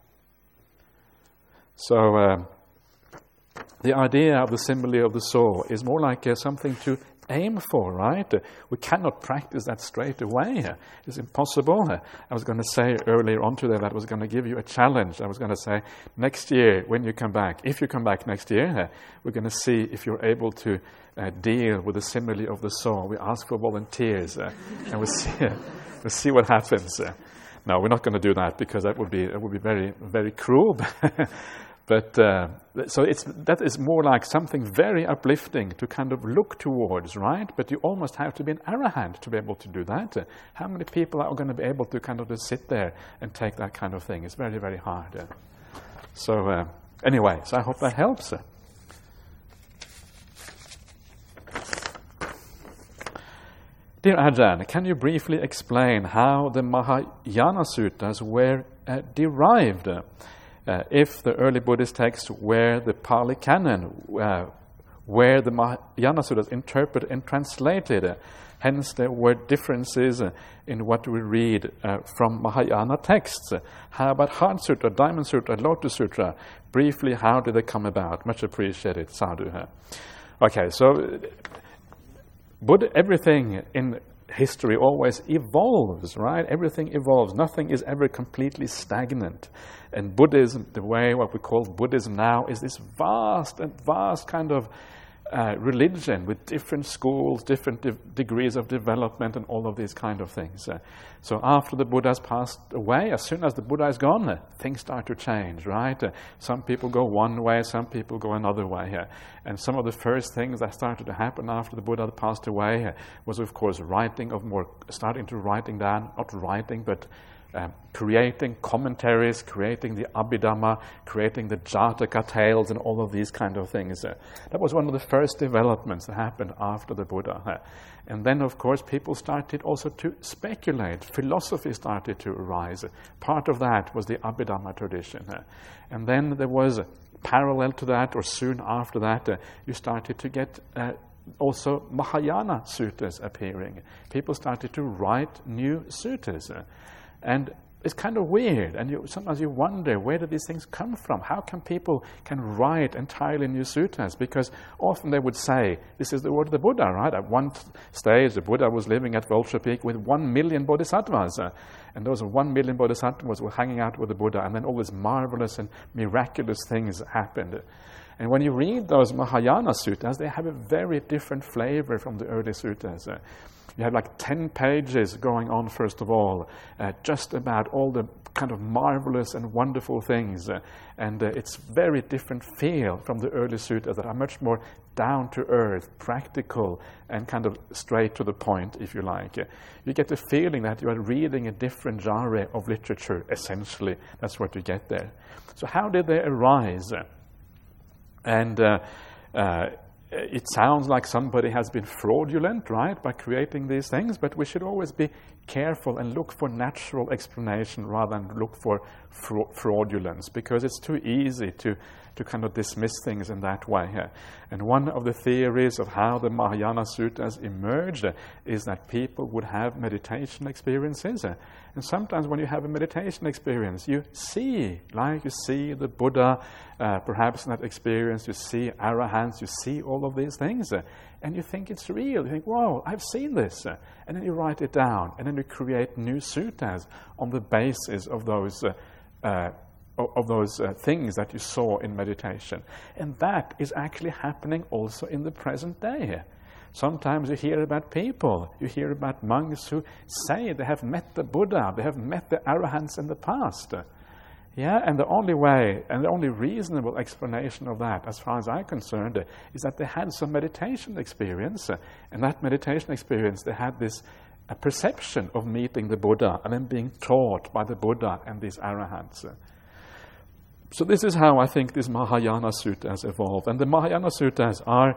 So... Um, The idea of the simile of the saw is more like uh, something to aim for, right? Uh, we cannot practice that straight away. Uh, it's impossible. Uh, I was going to say earlier on today that I was going to give you a challenge. I was going to say, next year when you come back, if you come back next year, uh, we're going to see if you're able to uh, deal with the simile of the saw. We ask for volunteers, uh, and we'll see, uh, we'll see what happens. Uh, no, we're not going to do that because that would be, that would be very, very cruel. But uh, so it's that is more like something very uplifting to kind of look towards, right? But you almost have to be an arahant to be able to do that. Uh, how many people are going to be able to kind of just sit there and take that kind of thing? It's very, very hard. Uh, so uh, anyway, so I hope that helps. Uh. Dear Ajahn, can you briefly explain how the Mahayana Suttas were uh, derived? Uh, Uh, if the early Buddhist texts were the Pali Canon, uh, where the Mahayana Suttas interpreted and translated, uh, hence there were differences uh, in what we read uh, from Mahayana texts. Uh, how about Heart Sutra, Diamond Sutra, Lotus Sutra? Briefly, how did they come about? Much appreciated, sadhu. Huh? Okay, so Buddha, everything in history always evolves, right? Everything evolves. Nothing is ever completely stagnant. And Buddhism, the way what we call Buddhism now, is this vast and vast kind of uh, religion with different schools, different de- degrees of development, and all of these kind of things. Uh, so after the Buddha has passed away, as soon as the Buddha is gone, uh, things start to change, right? Uh, some people go one way, some people go another way. Uh, and some of the first things that started to happen after the Buddha passed away uh, was, of course, writing of more, starting to writing down, not writing, but Um, creating commentaries, creating the Abhidhamma, creating the Jataka tales, and all of these kind of things. Uh, that was one of the first developments that happened after the Buddha. Uh, and then, of course, people started also to speculate. Philosophy started to arise. Uh, part of that was the Abhidhamma tradition. Uh, and then there was, uh, parallel to that, or soon after that, uh, you started to get uh, also Mahayana suttas appearing. People started to write new suttas. Uh, And it's kind of weird, and you, sometimes you wonder, where do these things come from? How can people can write entirely new suttas? Because often they would say, this is the word of the Buddha, right? At one stage, the Buddha was living at Vulture Peak with one million bodhisattvas, uh, and those one million bodhisattvas were hanging out with the Buddha, and then all these marvelous and miraculous things happened. And when you read those Mahayana suttas, they have a very different flavor from the early suttas. Uh, You have like ten pages going on, first of all, uh, just about all the kind of marvelous and wonderful things. Uh, and uh, it's very different feel from the early suttas that are much more down to earth, practical, and kind of straight to the point, if you like. Uh, you get the feeling that you are reading a different genre of literature, essentially. That's what you get there. So how did they arise? And uh, uh, it sounds like somebody has been fraudulent, right, by creating these things, but we should always be careful and look for natural explanation rather than look for fra- fraudulence, because it's too easy to to kind of dismiss things in that way. Uh, and one of the theories of how the Mahayana Sutras emerged uh, is that people would have meditation experiences. Uh, and sometimes when you have a meditation experience, you see, like you see the Buddha, uh, perhaps in that experience, you see arahants, you see all of these things, uh, and you think it's real. You think, whoa, I've seen this. Uh, and then you write it down, and then you create new suttas on the basis of those uh, uh, of those uh, things that you saw in meditation. And that is actually happening also in the present day. Sometimes you hear about people, you hear about monks who say they have met the Buddha, they have met the arahants in the past. Yeah, and the only way, and the only reasonable explanation of that, as far as I'm concerned, is that they had some meditation experience. And that meditation experience, they had this a perception of meeting the Buddha and then being taught by the Buddha and these arahants. So this is how I think this Mahayana Suttas evolved. And the Mahayana Suttas are,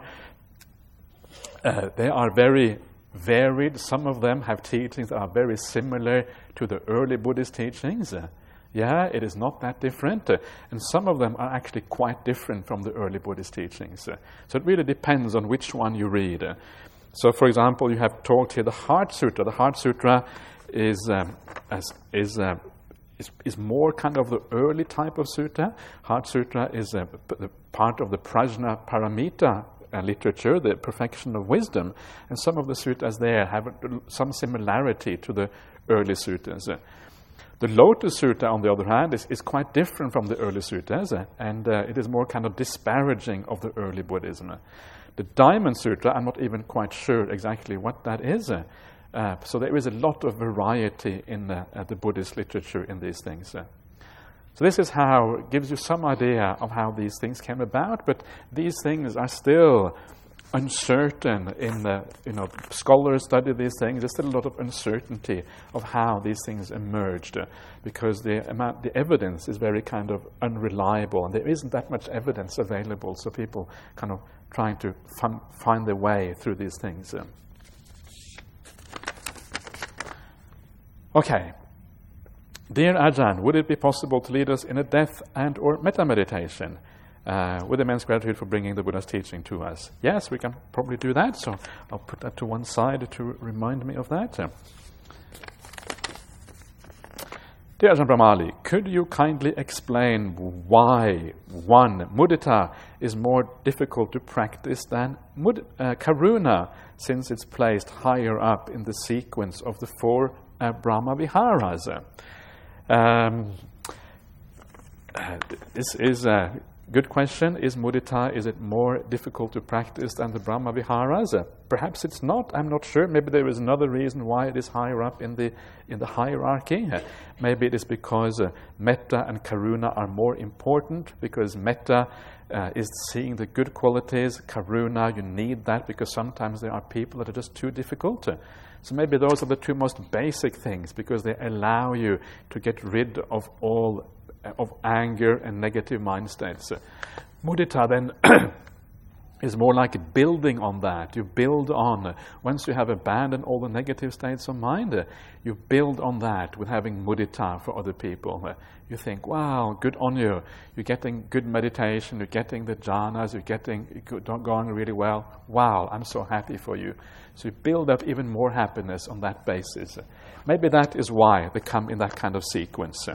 uh, they are very varied. Some of them have teachings that are very similar to the early Buddhist teachings. Uh, yeah, it is not that different. Uh, and some of them are actually quite different from the early Buddhist teachings. Uh, so it really depends on which one you read. Uh, so for example, you have talked here the Heart Sutra. The Heart Sutra is, um, as, is uh, Is, is more kind of the early type of sutta. Heart Sutra is a, a part of the Prajna Paramita uh, literature, the perfection of wisdom. And some of the suttas there have some similarity to the early suttas. Uh, the Lotus Sutta, on the other hand, is, is quite different from the early suttas, uh, and uh, it is more kind of disparaging of the early Buddhism. Uh, the Diamond Sutra, I'm not even quite sure exactly what that is. Uh, Uh, so there is a lot of variety in uh, uh, the Buddhist literature in these things. Uh. So this is how, it gives you some idea of how these things came about, but these things are still uncertain in the, you know, scholars study these things. There's still a lot of uncertainty of how these things emerged uh, because the amount, the evidence is very kind of unreliable, and there isn't that much evidence available, so people kind of trying to fun, find their way through these things. Uh. Okay. Dear Ajahn, would it be possible to lead us in a death and or metta-meditation uh, with immense gratitude for bringing the Buddha's teaching to us? Yes, we can probably do that, so I'll put that to one side to remind me of that. Dear Ajahn Brahmali, could you kindly explain why, one, mudita is more difficult to practice than mud, uh, karuna, since it's placed higher up in the sequence of the four Uh, Brahma Viharas? Um, uh, this is a good question. Is mudita, is it more difficult to practice than the Brahma Viharas? Uh, perhaps it's not. I'm not sure. Maybe there is another reason why it is higher up in the in the hierarchy. Uh, maybe it is because uh, metta and karuna are more important, because metta uh, is seeing the good qualities. Karuna, you need that because sometimes there are people that are just too difficult. Uh, So maybe those are the two most basic things, because they allow you to get rid of all of anger and negative mind states. Mudita then is more like building on that. You build on, once you have abandoned all the negative states of mind, you build on that with having mudita for other people. You think, wow, good on you. You're getting good meditation, you're getting the jhanas, you're getting you're going really well. Wow, I'm so happy for you. So you build up even more happiness on that basis. Maybe that is why they come in that kind of sequence.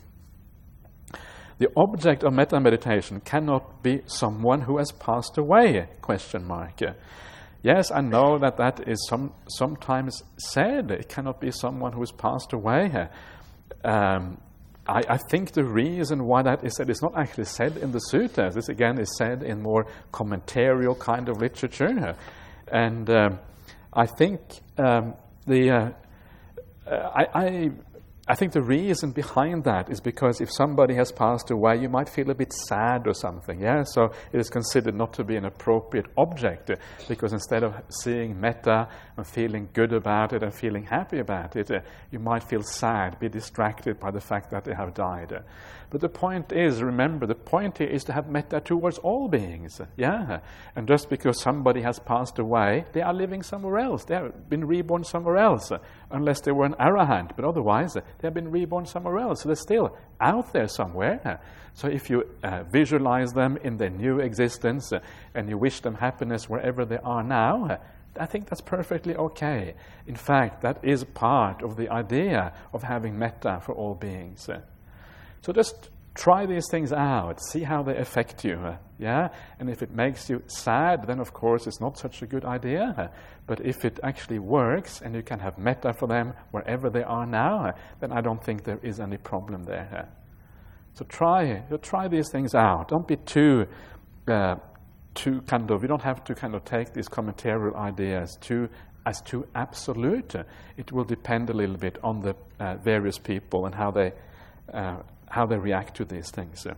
The object of metta meditation cannot be someone who has passed away, question mark. Yes, I know that that is some, sometimes said. It cannot be someone who has passed away. Um, I, I think the reason why that is said is not actually said in the suttas. This again is said in more commentarial kind of literature. And um, I think um, the uh, I, I I think the reason behind that is because if somebody has passed away, you might feel a bit sad or something. Yeah, so it is considered not to be an appropriate object, uh, because instead of seeing metta and feeling good about it and feeling happy about it, uh, you might feel sad, be distracted by the fact that they have died. Uh, But the point is, remember, the point here is to have metta towards all beings. Yeah. And just because somebody has passed away, they are living somewhere else. They have been reborn somewhere else, unless they were an arahant. But otherwise, they have been reborn somewhere else. So they're still out there somewhere. So if you uh, visualize them in their new existence uh, and you wish them happiness wherever they are now, uh, I think that's perfectly okay. In fact, that is part of the idea of having metta for all beings. Uh, so just try these things out, see how they affect you. Uh, yeah, and if it makes you sad, then of course it's not such a good idea. Uh, but if it actually works and you can have metta for them wherever they are now, uh, then I don't think there is any problem there. Uh, So try, try these things out. Don't be too, uh, too kind of. You don't have to kind of take these commentarial ideas too as too absolute. It will depend a little bit on the uh, various people and how they, uh, how they react to these things.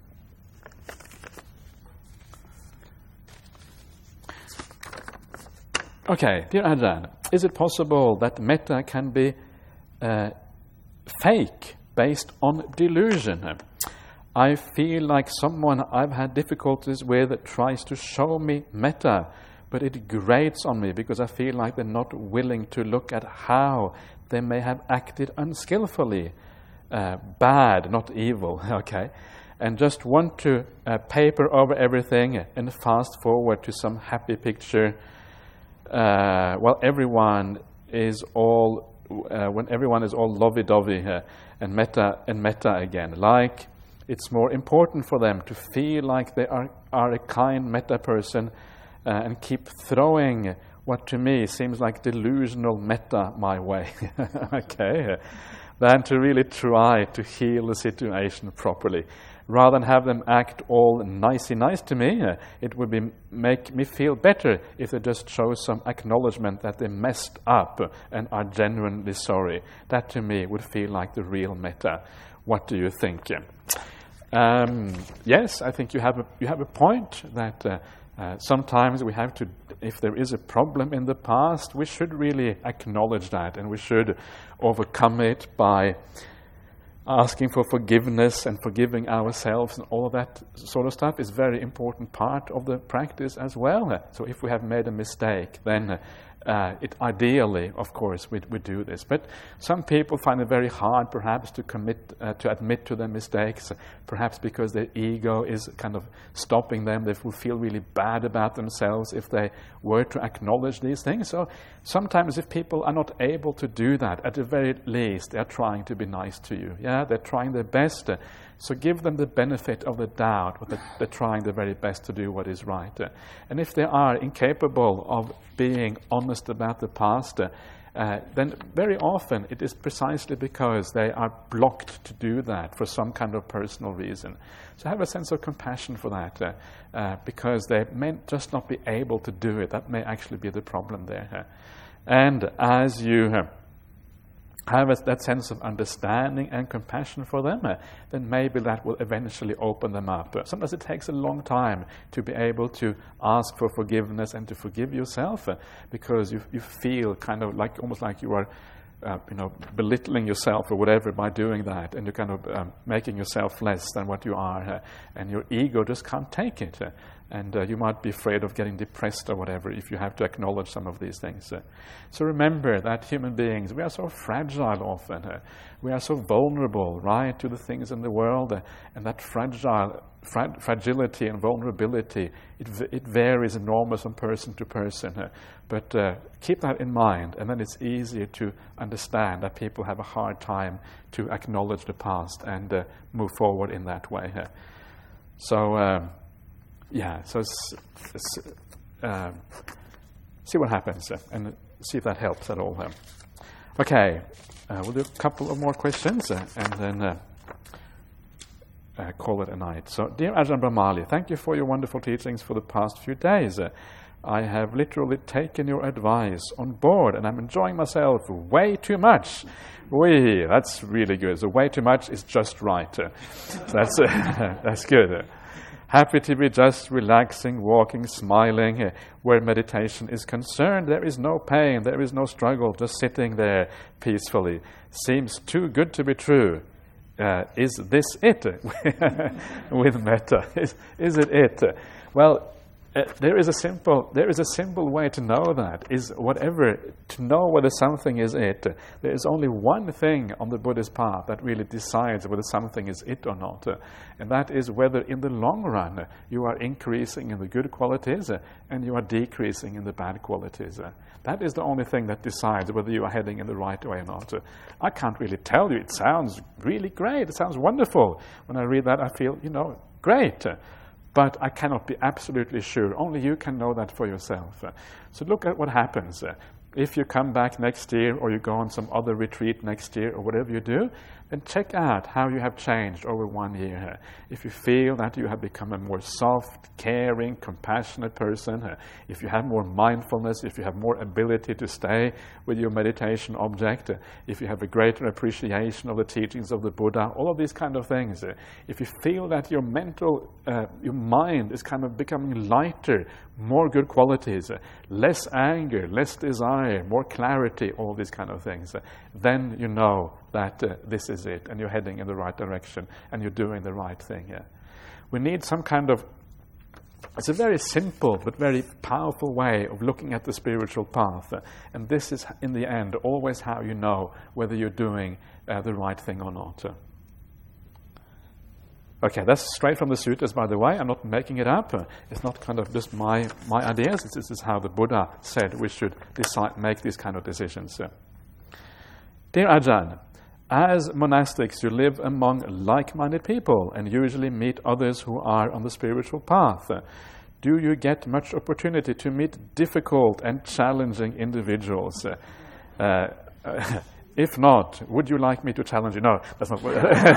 Okay, dear Ajahn, is it possible that metta can be uh, fake? Based on delusion? I feel like someone I've had difficulties with tries to show me metta, but it grates on me because I feel like they're not willing to look at how they may have acted unskillfully, uh, bad, not evil, okay, and just want to uh, paper over everything and fast forward to some happy picture uh, while everyone is all Uh, when everyone is all lovey-dovey uh, and metta and metta again, like it's more important for them to feel like they are, are a kind metta person uh, and keep throwing what to me seems like delusional metta my way, okay, uh, than to really try to heal the situation properly. Rather than have them act all nicey nice to me, uh, it would be make me feel better if they just show some acknowledgement that they messed up and are genuinely sorry. That to me would feel like the real metta. What do you think? Um, yes, I think you have a, you have a point that uh, uh, sometimes we have to, if there is a problem in the past, we should really acknowledge that and we should overcome it by asking for forgiveness and forgiving ourselves and all of that sort of stuff is a very important part of the practice as well. So if we have made a mistake, then uh, it ideally, of course, we, we do this. But some people find it very hard perhaps to commit, uh, to admit to their mistakes, perhaps because their ego is kind of stopping them. They will feel really bad about themselves if they were to acknowledge these things. So sometimes if people are not able to do that, at the very least, they're trying to be nice to you. Yeah, they're trying their best. Uh, so give them the benefit of the doubt, but they're, they're trying their very best to do what is right. Uh, and if they are incapable of being honest about the past, uh, uh, then very often it is precisely because they are blocked to do that for some kind of personal reason. So have a sense of compassion for that, uh, uh, because they may just not be able to do it. That may actually be the problem there. Uh, and as you uh, have a, that sense of understanding and compassion for them, uh, then maybe that will eventually open them up. Uh, sometimes it takes a long time to be able to ask for forgiveness and to forgive yourself, uh, because you you feel kind of like almost like you are uh, you know belittling yourself or whatever by doing that, and you're kind of um, making yourself less than what you are, uh, and your ego just can't take it. Uh, And uh, you might be afraid of getting depressed or whatever if you have to acknowledge some of these things. Uh, so remember that human beings, we are so fragile often. Uh, we are so vulnerable, right, to the things in the world. Uh, and that fragile, fra- fragility and vulnerability, it, v- it varies enormous from person to person. Uh, but uh, keep that in mind, and then it's easier to understand that people have a hard time to acknowledge the past and uh, move forward in that way. Uh, so... Um, Yeah, so it's, it's, uh, see what happens uh, and see if that helps at all. Uh. Okay, uh, we'll do a couple of more questions uh, and then uh, uh, call it a night. So, dear Ajahn Brahmali, thank you for your wonderful teachings for the past few days. Uh, I have literally taken your advice on board and I'm enjoying myself way too much. Wee, that's really good. So way too much is just right. Uh, so that's, uh, that's good. Uh, Happy to be just relaxing, walking, smiling. Uh, where meditation is concerned, there is no pain, there is no struggle, just sitting there peacefully. Seems too good to be true. uh, is this it with metta? Is, is it it? Well, uh, there is a simple there is a simple way to know that. Is whatever to know whether something is it. There is only one thing on the Buddhist path that really decides whether something is it or not, uh, and that is whether in the long run uh, you are increasing in the good qualities uh, and you are decreasing in the bad qualities. Uh. That is the only thing that decides whether you are heading in the right way or not. Uh, I can't really tell you. It sounds really great. It sounds wonderful. When I read that, I feel, you know, great. Uh, but I cannot be absolutely sure. Only you can know that for yourself. Uh, so look at what happens. Uh, if you come back next year or you go on some other retreat next year or whatever you do, then check out how you have changed over one year. If you feel that you have become a more soft, caring, compassionate person, if you have more mindfulness, if you have more ability to stay with your meditation object, if you have a greater appreciation of the teachings of the Buddha, all of these kind of things, if you feel that your mental, uh, your mind is kind of becoming lighter, more good qualities, less anger, less desire, more clarity, all these kind of things, then you know that uh, this is it, and you're heading in the right direction, and you're doing the right thing. Yeah. We need some kind of, it's a very simple but very powerful way of looking at the spiritual path, uh, and this is, in the end, always how you know whether you're doing uh, the right thing or not. Uh. Okay, that's straight from the sutras, by the way. I'm not making it up. Uh, it's not kind of just my, my ideas. This, this is how the Buddha said we should decide, make these kind of decisions. Uh. Dear Ajahn, as monastics, you live among like-minded people and usually meet others who are on the spiritual path. Do you get much opportunity to meet difficult and challenging individuals? Uh, uh, if not, would you like me to challenge you? No, that's not what,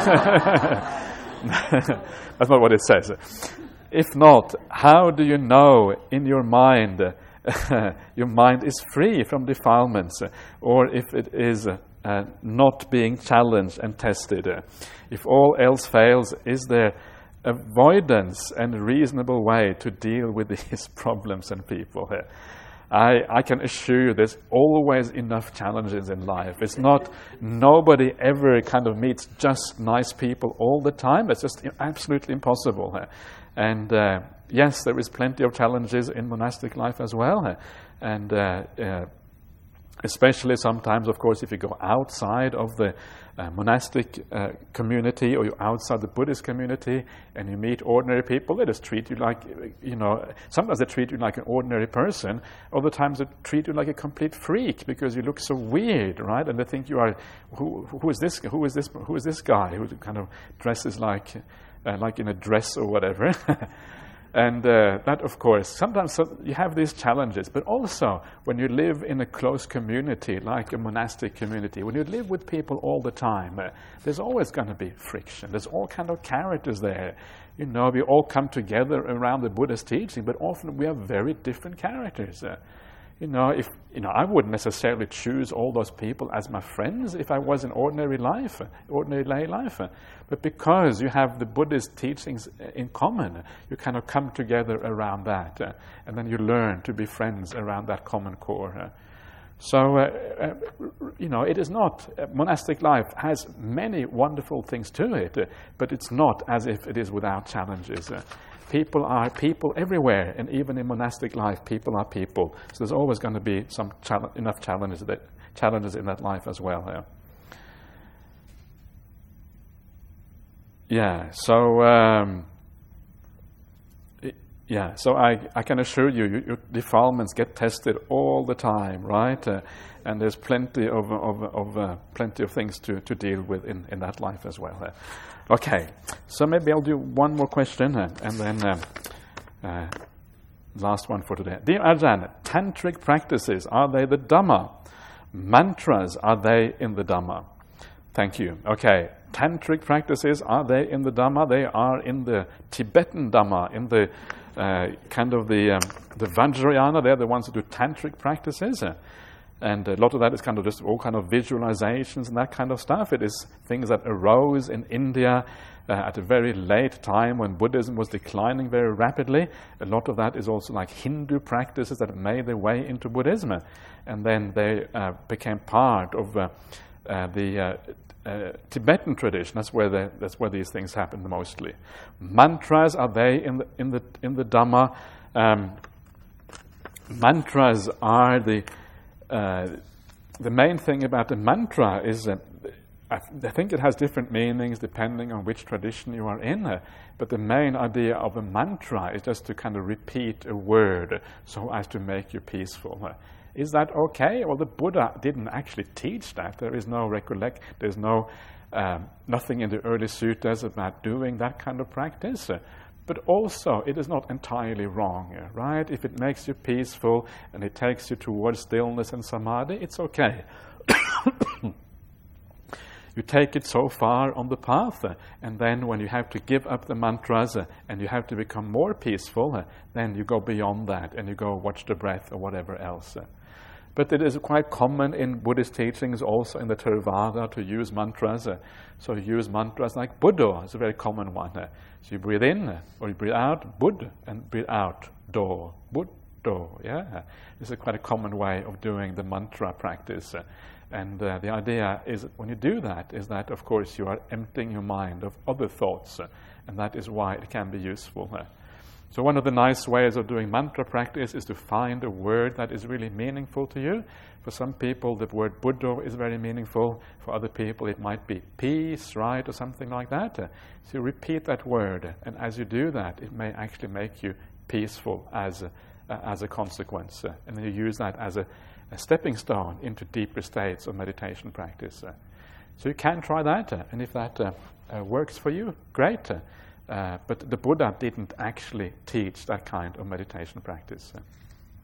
that's not what it says. If not, how do you know in your mind your mind is free from defilements, or if it is Uh, not being challenged and tested? Uh, if all else fails, is there avoidance and reasonable way to deal with these problems and people? Uh, I, I can assure you there's always enough challenges in life. It's not, nobody ever kind of meets just nice people all the time. It's just absolutely impossible. Uh, and uh, yes, there is plenty of challenges in monastic life as well. Uh, and uh, uh, Especially sometimes, of course, if you go outside of the uh, monastic uh, community, or you're outside the Buddhist community and you meet ordinary people, they just treat you like, you know, sometimes they treat you like an ordinary person, other times they treat you like a complete freak because you look so weird, right? And they think you are, who, who is this, who is this, who is this guy who kind of dresses like, uh, like in a dress or whatever. And uh, that, of course, sometimes so you have these challenges, but also when you live in a close community, like a monastic community, when you live with people all the time, uh, there's always going to be friction. There's all kind of characters there. You know, we all come together around the Buddha's teaching, but often we have very different characters. Uh, You know, if you know, I wouldn't necessarily choose all those people as my friends if I was in ordinary life, ordinary lay life. But because you have the Buddhist teachings in common, you kind of come together around that, uh, and then you learn to be friends around that common core. Uh. So, uh, uh, you know, it is not, uh, monastic life has many wonderful things to it, uh, but it's not as if it is without challenges. Uh. People are people everywhere, and even in monastic life, people are people. So there's always going to be some chal- enough challenges that challenges in that life as well. Yeah. Yeah. So um, it, yeah. So I, I can assure you, you, your defilements get tested all the time, right? Uh, and there's plenty of of, of uh, plenty of things to, to deal with in, in that life as well. Uh, Okay, so maybe I'll do one more question uh, and then uh, uh, last one for today. Dear Ajahn, tantric practices, are they the Dhamma? Mantras, are they in the Dhamma? Thank you. Okay, tantric practices, are they in the Dhamma? They are in the Tibetan Dhamma, in the uh, kind of the, um, the Vajrayana. They're the ones who do tantric practices. Uh, And a lot of that is kind of just all kind of visualizations and that kind of stuff. It is things that arose in India uh, at a very late time when Buddhism was declining very rapidly. A lot of that is also like Hindu practices that made their way into Buddhism. And then they uh, became part of uh, uh, the uh, uh, Tibetan tradition. That's where the, that's where these things happen mostly. Mantras, are they in the in the in the Dhamma? Um, mantras are the uh, the main thing about the mantra is that I, th- I think it has different meanings depending on which tradition you are in. Uh, but the main idea of a mantra is just to kind of repeat a word so as to make you peaceful. Uh, is that okay? Well, the Buddha didn't actually teach that. There is no recollect. There's no um, nothing in the early suttas about doing that kind of practice. Uh, but also, it is not entirely wrong, uh, right? If it makes you peaceful and it takes you towards stillness and samadhi, it's okay. You take it so far on the path, uh, and then when you have to give up the mantras uh, and you have to become more peaceful, uh, then you go beyond that and you go watch the breath or whatever else. Uh. But it is quite common in Buddhist teachings, also in the Theravada, to use mantras. Uh. So you use mantras like Buddha is a very common one. Uh. So you breathe in uh, or you breathe out, Bud, and breathe out, Do, Buddha. Yeah, this is quite a common way of doing the mantra practice. Uh. And uh, the idea is that when you do that, is that, of course, you are emptying your mind of other thoughts, uh, and that is why it can be useful. Uh. So one of the nice ways of doing mantra practice is to find a word that is really meaningful to you. For some people, the word Buddha is very meaningful. For other people, it might be peace, right, or something like that. Uh, so you repeat that word, and as you do that, it may actually make you peaceful as a, uh, as a consequence. Uh, and then you use that as a a stepping stone into deeper states of meditation practice. Uh, so you can try that, uh, and if that uh, uh, works for you, great. Uh, uh, but the Buddha didn't actually teach that kind of meditation practice. Uh.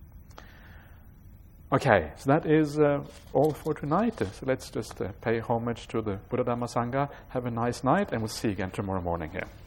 Okay, so that is uh, all for tonight. Uh, so let's just uh, pay homage to the Buddha Dhamma Sangha. Have a nice night, and we'll see you again tomorrow morning here.